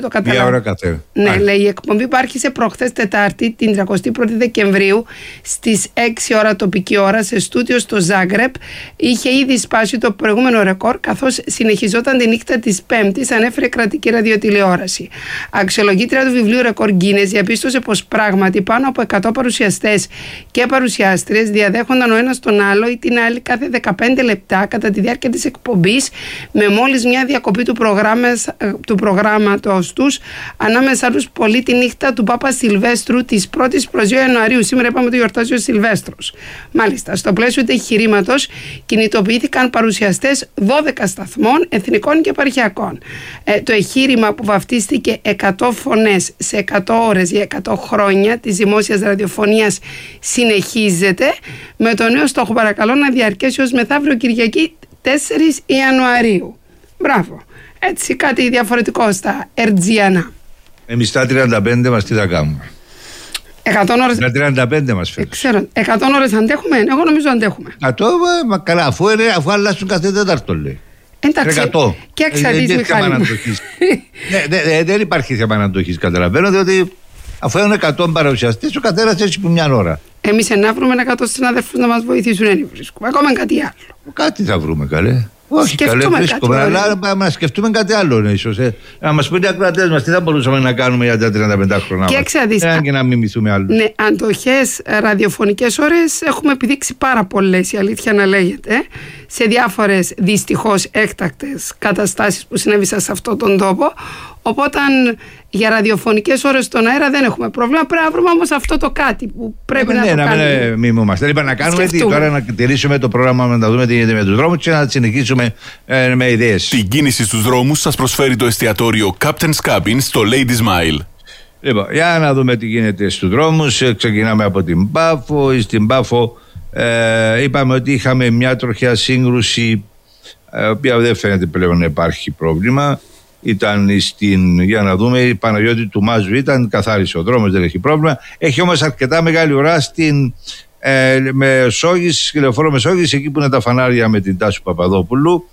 το καταλάβει. Μία ώρα καθένα. Ναι, Α. λέει, η εκπομπή που άρχισε προχθές Τετάρτη, την τριακοστή πρώτη Δεκεμβρίου, στις έξι ώρα τοπική ώρα, σε στούντιο στο Ζάγκρεπ, είχε ήδη σπάσει το προηγούμενο ρεκόρ, καθώς συνεχιζόταν τη νύχτα της Πέμπτης, ανέφερε κρατική ραδιοτηλεόραση. Αξιολογήτρια του βιβλίου Ρεκόρ Γκίνες διαπίστωσε πως πράγματι πάνω από εκατό παρουσιαστές και παρουσιάστριες διαδέχονταν ο ένας τον άλλο ή την άλλη κάθε δεκαπέντε λεπτά κατά τη διάρκεια της εκπομπής, με μόλις μια διακοπή του, του προγράμματος τους, ανάμεσα τους πολύ τη νύχτα του Πάπα Σιλβέστρου της πρώτης προς δύο Ιανουαρίου. Σήμερα είπαμε το γιορτάζει ο Σιλβέστρος. Μάλιστα, στο πλαίσιο του εγχειρήματος κινητοποιήθηκαν παρουσιαστές δώδεκα σταθμών εθνικών και επαρχιακών. Ε, το εγχείρημα, που βαφτίστηκε εκατό φωνές σε εκατό ώρες για εκατό χρόνια της δημόσιας ραδιοφωνίας, συνεχίζεται με το νέο στόχο, παρακαλώ, να διαρκέσει ως μεθαύριο Κυριακή τέσσερις Ιανουαρίου. Μπράβο. Έτσι, κάτι διαφορετικό στα Ερτζιανά. Εμείς τα τριάντα πέντε μας τι θα κάνουμε? εκατό ώρες. Τα τριάντα πέντε μας φέρνει. Ξέρω, εκατό ώρες αντέχουμε. Εγώ νομίζω αντέχουμε. εκατό, μα καλά, αφού, είναι, αφού αλλάσουν κάθε τέταρτο, λέει. Εντάξει. εκατό. Και εξαρτήσεις, Μιχάλη μου. ναι, ναι, ναι, δεν υπάρχει θέμα αναντοχής, καταλαβαίνω, διότι αφού έχουν εκατό παρουσιαστές, ο καθένας έχει που μια ώρα. Εμείς να βρούμε εκατό συναδέλφους να μας βοηθήσουν, δεν βρίσκουμε. Ακόμα κάτι άλλο. Κάτι θα βρούμε, καλέ. Όχι, καλέ, βρίσκουμε. Αλλά να σκεφτούμε κάτι άλλο, ίσως. Ε. Να μας πούνε οι ακροατές μας τι θα μπορούσαμε να κάνουμε για τα τριάντα πέντε χρόνια. Και εξαρτήσεις. Και να μιμηθούμε άλλο. Ναι, αντοχές ραδιοφωνικές ώρες έχουμε επιδείξει πάρα πολλές, η αλήθεια να λέγεται, σε διάφορες δυστυχώς έκτακτες καταστάσεις που συνέβησαν σε αυτόν τον τόπο. Οπότε για ραδιοφωνικές ώρες στον αέρα δεν έχουμε πρόβλημα. Πρέπει να βρούμε όμως αυτό το κάτι που πρέπει ε, να ναι, το να κάνουμε. Ναι, να μην μιμούμαστε. Λοιπόν, να κάνουμε τι, τώρα να τηρήσουμε το πρόγραμμα, να δούμε τι γίνεται με τους δρόμους και να συνεχίσουμε ε, με ιδέες. Την κίνηση στους δρόμους σας προσφέρει το εστιατόριο Captain's Cabin στο Lady Smile. Λοιπόν, για να δούμε τι γίνεται στους δρόμους. Ξεκινάμε από την Πάφο. Στην Πάφο ε, είπαμε ότι είχαμε μια τροχιά σύγκρουση, η ε, οποία δεν φαίνεται πλέον να υπάρχει πρόβλημα. Ήταν στην, για να δούμε, η Παναγιώτη του Μάζου ήταν, καθάρισε ο δρόμος, δεν έχει πρόβλημα. Έχει όμως αρκετά μεγάλη ουρά στην ε, Μεσόγης, λεωφόρο Μεσόγης, εκεί που είναι τα φανάρια με την Τάσου Παπαδόπουλου.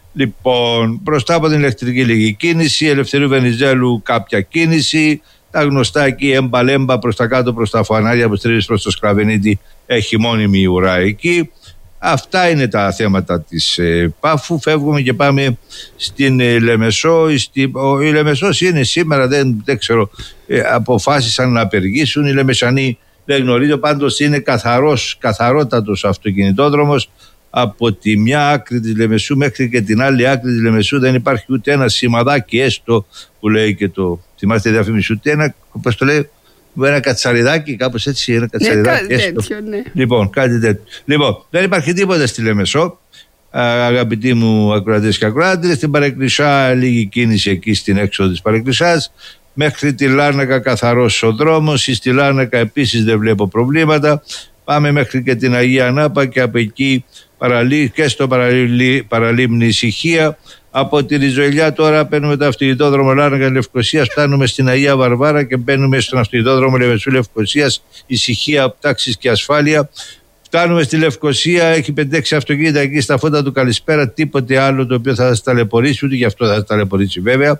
Λοιπόν, μπροστά από την ηλεκτρική λίγη κίνηση, Ελευθερίου Βενιζέλου κάποια κίνηση, τα γνωστά εκεί έμπα-λέμπα προς τα κάτω, προς τα φανάρια που στρίβεις προς το Σκραβενίτη, έχει μόνιμη ουρά εκεί. Αυτά είναι τα θέματα της ε, Πάφου. Φεύγουμε και πάμε στην ε, Λεμεσό. Στη, ο, η Λεμεσός είναι σήμερα, δεν, δεν ξέρω, ε, αποφάσισαν να απεργήσουν. Οι Λεμεσανοί δεν γνωρίζω, πάντως είναι καθαρός, καθαρότατος αυτοκινητόδρομος. Από τη μια άκρη της Λεμεσού μέχρι και την άλλη άκρη της Λεμεσού δεν υπάρχει ούτε ένα σημαδάκι έστω, που λέει και το, θυμάστε διαφήμιση, ούτε ένα, όπως το λέει, ένα κατσαριδάκι, κάπως έτσι, ένα κατσαριδάκι. Ναι, τέτοιο, ναι. Λοιπόν, κάτι τέτοιο. Λοιπόν, δεν υπάρχει τίποτα στη Λεμεσό, αγαπητοί μου ακροατές και ακροάτες. Στην Παρεκκλησιά, λίγη κίνηση εκεί στην έξοδο της Παρεκκλησιάς. Μέχρι τη Λάρνακα καθαρός ο δρόμος. Στη Λάρνακα επίσης δεν βλέπω προβλήματα. Πάμε μέχρι και την Αγία Νάπα και από εκεί παραλί, και στο παραλί, παραλίμνη ησυχία. Από τη Ριζοηλιά τώρα παίρνουμε το αυτοκινητόδρομο Λάρνακα Λευκοσίας, φτάνουμε στην Αγία Βαρβάρα και μπαίνουμε στον αυτοκινητόδρομο Λεμεσού Λευκοσίας, ησυχία, τάξης και ασφάλεια. Φτάνουμε στη Λευκοσία, έχει πέντε έξι αυτοκίνητα εκεί στα φώτα του Καλησπέρα, τίποτε άλλο το οποίο θα σας ταλαιπωρήσει, ούτε γι' αυτό θα σας ταλαιπωρήσει βέβαια.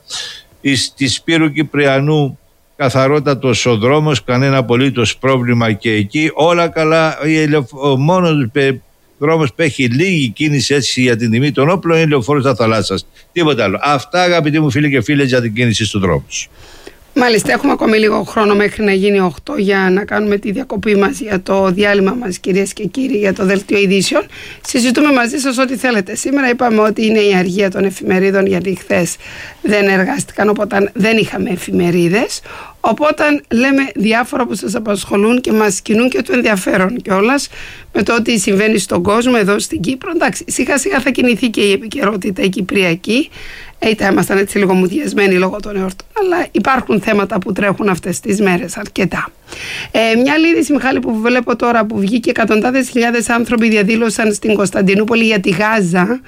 Στη Σπύρου Κυπριανού καθαρότατος ο δρόμος, κανένα απολύτως πρόβλημα και εκεί, όλα καλά. Ο μόνος δρόμος που έχει λίγη κίνηση έτσι για την τιμή των όπλων είναι λεωφόρος στα θαλάσσας. Τίποτα άλλο. Αυτά, αγαπητοί μου φίλοι και φίλες, για την κίνηση στους δρόμους. Μάλιστα, έχουμε ακόμη λίγο χρόνο μέχρι να γίνει οκτώ για να κάνουμε τη διακοπή μας για το διάλειμμα μας, κυρίες και κύριοι, για το δελτίο ειδήσεων. Συζητούμε μαζί σας ό,τι θέλετε. Σήμερα είπαμε ότι είναι η αργία των εφημερίδων, γιατί χθες δεν εργάστηκαν, οπότε δεν είχαμε εφημερίδες. Οπότε λέμε διάφορα που σας απασχολούν και μας κινούν και το ενδιαφέρον κιόλας με το ότι συμβαίνει στον κόσμο εδώ στην Κύπρο. Εντάξει, σιγά σιγά θα κινηθεί και η επικαιρότητα η κυπριακή. Είτε ήμασταν έτσι λίγο μουδιασμένοι λόγω των εορτών, αλλά υπάρχουν θέματα που τρέχουν αυτές τις μέρες αρκετά. Ε, μια άλλη είδηση, Μιχάλη, που βλέπω τώρα που βγήκε, εκατοντάδες χιλιάδες άνθρωποι διαδήλωσαν στην Κωνσταντινούπολη για τη Γάζα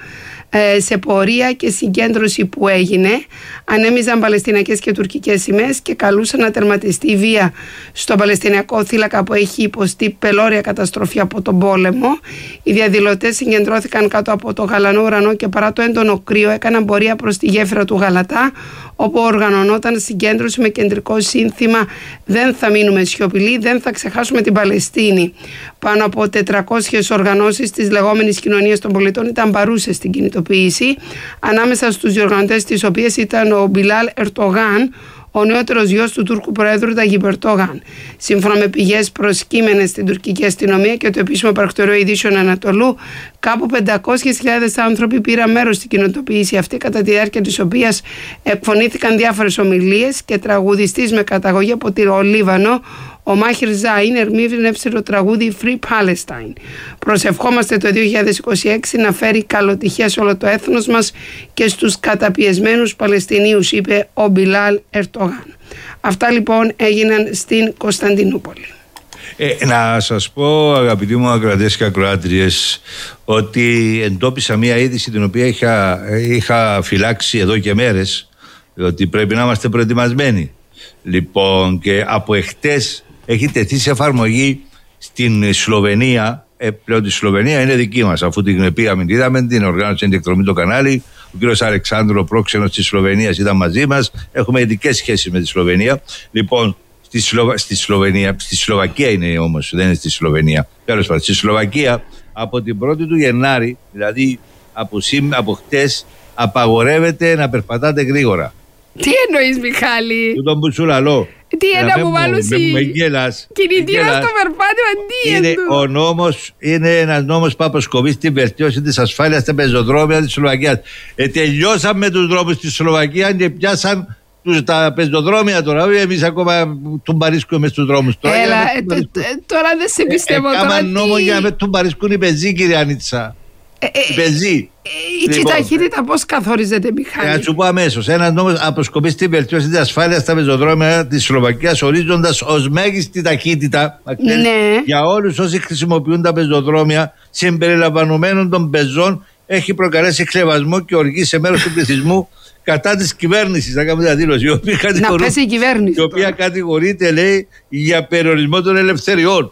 ε, σε πορεία και συγκέντρωση που έγινε. Ανέμιζαν παλαιστινιακές και τουρκικές σημαίες και καλούσαν να τερματιστεί η βία στο παλαιστινιακό θύλακα που έχει υποστεί πελώρια καταστροφή από τον πόλεμο. Οι διαδηλωτές συγκεντρώθηκαν κάτω από το γαλανό ουρανό και παρά το έντονο κρύο έκαναν πορεία προς τη γέφυρα του Γαλατά, όπου οργανωνόταν συγκέντρωση με κεντρικό σύνθημα «Δεν θα μείνουμε σιωπηλοί, δεν θα ξεχάσουμε την Παλαιστίνη». Πάνω από τετρακόσιες οργανώσεις της λεγόμενης κοινωνίας των πολιτών ήταν παρούσες στην κινητοποίηση, ανάμεσα στους διοργανωτές της οποίες ήταν ο Μπιλάλ Ερτογάν, ο νεότερος γιος του Τούρκου Προέδρου Ταγιπ Ερντογάν. Σύμφωνα με πηγές προσκύμενες στην τουρκική αστυνομία και το επίσημο πρακτορείο ειδήσεων Ανατολού, κάπου πεντακόσιες χιλιάδες άνθρωποι πήραν μέρος στην κινητοποίηση αυτή, κατά τη διάρκεια της οποίας εκφωνήθηκαν διάφορες ομιλίες και τραγουδιστής με καταγωγή από το Λίβανο, ο Μάχιρ Ζάιν, ερμήνευσε το τραγούδι Free Palestine. Προσευχόμαστε το δύο χιλιάδες είκοσι έξι να φέρει καλοτυχία σε όλο το έθνος μας και στους καταπιεσμένους Παλαιστινίους, είπε ο Μπιλάλ Ερτογάν. Αυτά λοιπόν έγιναν στην Κωνσταντινούπολη. Ε, να σας πω, αγαπητοί μου ακροατές και ακροάτριες, ότι εντόπισα μία είδηση την οποία είχα, είχα φυλάξει εδώ και μέρες, ότι πρέπει να είμαστε προετοιμασμένοι. Λοιπόν, και από εχτες έχει τεθεί σε εφαρμογή στην Σλοβενία. Ε, πλέον τη Σλοβενία είναι δική μας, αφού την πήγαμε, την είδαμε, την οργάνωσε την εκδρομή το κανάλι. Ο κύριος Αλεξάνδρου, πρόξενος της Σλοβενίας, ήταν μαζί μας. Έχουμε ειδικές σχέσεις με τη Σλοβενία. Λοιπόν, στη, Σλοβα... στη Σλοβενία, στη Σλοβακία είναι όμως, δεν είναι στη Σλοβενία. Τέλος πάντων, στη Σλοβακία από την πρώτη του Γενάρη, δηλαδή από, σήμ... από χτες, απαγορεύεται να περπατάτε γρήγορα. Τι εννοείς, Μιχάλη? Του τον που σου λαλώ. Τι είναι που βάλουν κινητήρα στο περπάτημα, τι είναι? Ο νόμος είναι ένας νόμος που αποσκοπεί στην βελτίωση της ασφάλειας στα πεζοδρόμια της Σλοβακίας. Ε, τελειώσαμε τους δρόμους της Σλοβακίας και πιάσαν τους, τα πεζοδρόμια τώρα. Εμείς ακόμα τον παρίσκουμε στους δρόμους. Τώρα, Έλα, ε, τ, τ, τώρα δεν σε πιστεύω. Ε, Κάμαν νόμο για να τον παρίσκουν οι πεζοί, κύριε Ανίτσα. Ε, ε, οι πεζοί. Η λοιπόν, ταχύτητα πώς καθορίζεται, Μιχάλη? Να σου πω αμέσως. Ένας νόμος αποσκοπεί στη βελτίωση της ασφάλειας στα πεζοδρόμια της Σλοβακίας, ορίζοντας ως μέγιστη ταχύτητα, ναι, για όλους όσοι χρησιμοποιούν τα πεζοδρόμια συμπεριλαμβανομένων των πεζών, έχει προκαλέσει χλευασμό και οργή σε μέρος του πληθυσμού κατά της κυβέρνησης. Θα κάνουμε δήλωση. Η οποία, να πέσει η κυβέρνηση. Η οποία κατηγορείται, λέει, για περιορισμό των ελευθεριών.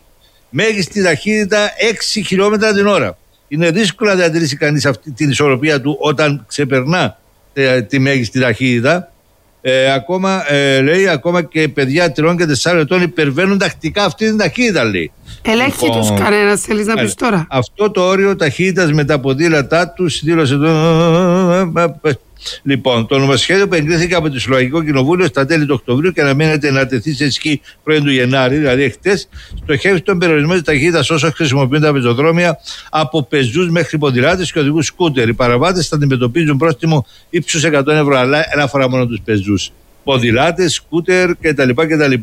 Μέγιστη ταχύτητα έξι χιλιόμετρα την ώρα. Είναι δύσκολο να διατηρήσει κανείς αυτή την ισορροπία του όταν ξεπερνά ε, τη μέγιστη ταχύτητα. Ε, ακόμα, ε, λέει, ακόμα και παιδιά τριών και τεσσάρων ετών υπερβαίνουν τακτικά αυτή την ταχύτητα, λέει. Ελέγχει τους λοιπόν, κανένας, θέλεις να πεις τώρα? Αυτό το όριο ταχύτητας με τα ποδήλατά τους δήλωσε το... Λοιπόν, το νομοσχέδιο που εγκρίθηκε από το Σλοβακικό Κοινοβούλιο στα τέλη του Οκτωβρίου και αναμένεται να τεθεί σε ισχύ πρώην του Γενάρη, δηλαδή χτες, στοχεύει τον περιορισμό της ταχύτητας όσο χρησιμοποιούν τα πεζοδρόμια από πεζούς μέχρι ποδηλάτες και οδηγούς σκούτερ. Οι παραβάτες θα αντιμετωπίζουν πρόστιμο ύψους εκατό ευρώ, αλλά δεν αφορά μόνο τους πεζούς. Ποδηλάτες, σκούτερ κτλ. κτλ.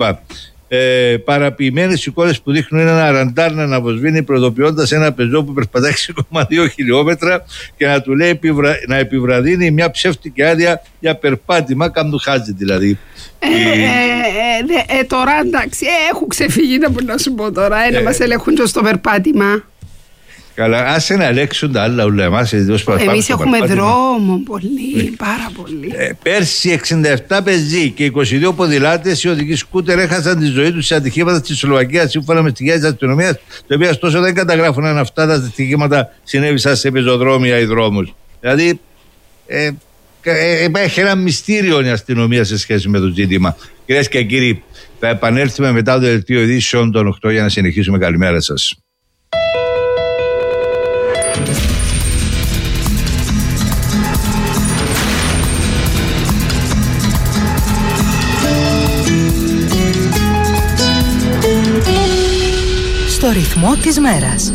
Ε, παραποιημένες εικόνες που δείχνουν ένα ραντάρ να αναβοσβήνει, προειδοποιώντας ένα πεζό που περπατάει έξι κόμμα δύο χιλιόμετρα και να του λέει επιβρα... να επιβραδύνει μια ψεύτικη άδεια για περπάτημα, κάμου χάζει δηλαδή. Ε, ε, ε, ε, τώρα εντάξει, ε, έχουν ξεφύγει, να μπορώ να σου πω τώρα, ε, ε, να μας ελέγχουν και στο περπάτημα. Καλά, άσε να ελέγξουν τα άλλα όλα εμάς. Εμείς έχουμε δρόμο πολύ, πάρα πολύ. Ε, πέρσι εξήντα επτά πεζοί και είκοσι δύο ποδηλάτες, οι οδηγοί σκούτερ, έχασαν τη ζωή τους σε ατυχήματα στη Σλοβακία, σύμφωνα με στοιχεία της αστυνομίας, τα οποία ωστόσο δεν καταγράφουν αν αυτά τα ατυχήματα συνέβησαν σε πεζοδρόμια ή δρόμους. Δηλαδή, ε, ε, έχει ένα μυστήριο η αστυνομία σε σχέση με το ζήτημα. Κυρίες και κύριοι, θα επανέλθουμε μετά το δελτίο ειδήσεων των οκτώ για να συνεχίσουμε. Καλημέρα σας. Στο ρυθμό της μέρας.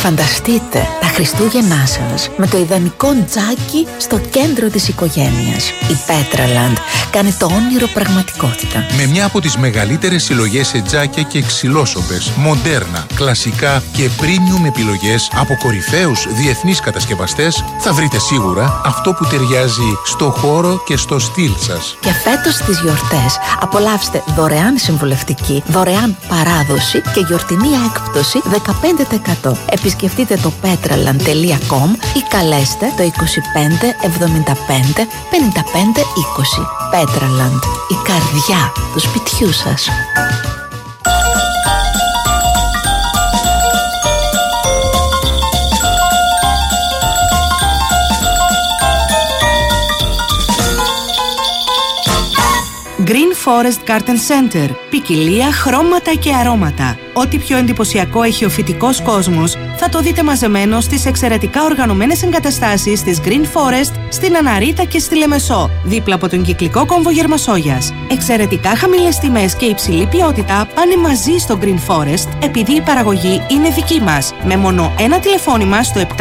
Φανταστείτε τα Χριστούγεννά σας με το ιδανικό τζάκι στο κέντρο της οικογένειας. Η Petraland κάνει το όνειρο πραγματικότητα. Με μια από τις μεγαλύτερες συλλογές σε τζάκια και ξυλόσοπες, μοντέρνα, κλασικά και premium επιλογές από κορυφαίους διεθνείς κατασκευαστές, θα βρείτε σίγουρα αυτό που ταιριάζει στο χώρο και στο στυλ σας. Και φέτος στις γιορτές απολαύστε δωρεάν συμβουλευτική, δωρεάν παράδοση και γιορτινή έκπτωση δεκαπέντε τοις εκατό. Επισκεφτείτε το petraland τελεία com ή καλέστε το είκοσι πέντε εβδομήντα πέντε πενήντα πέντε είκοσι. Petraland, η καρδιά του σπιτιού σας. Green Forest Garden Center. Ποικιλία, χρώματα και αρώματα. Ό,τι πιο εντυπωσιακό έχει ο φυτικός κόσμος θα το δείτε μαζεμένο στις εξαιρετικά οργανωμένες εγκαταστάσεις της Green Forest στην Αναρίτα και στη Λεμεσό, δίπλα από τον κυκλικό κόμβο Γερμασόγιας. Εξαιρετικά χαμηλές τιμές και υψηλή ποιότητα πάνε μαζί στο Green Forest επειδή η παραγωγή είναι δική μας, με μόνο ένα τηλεφώνημα στο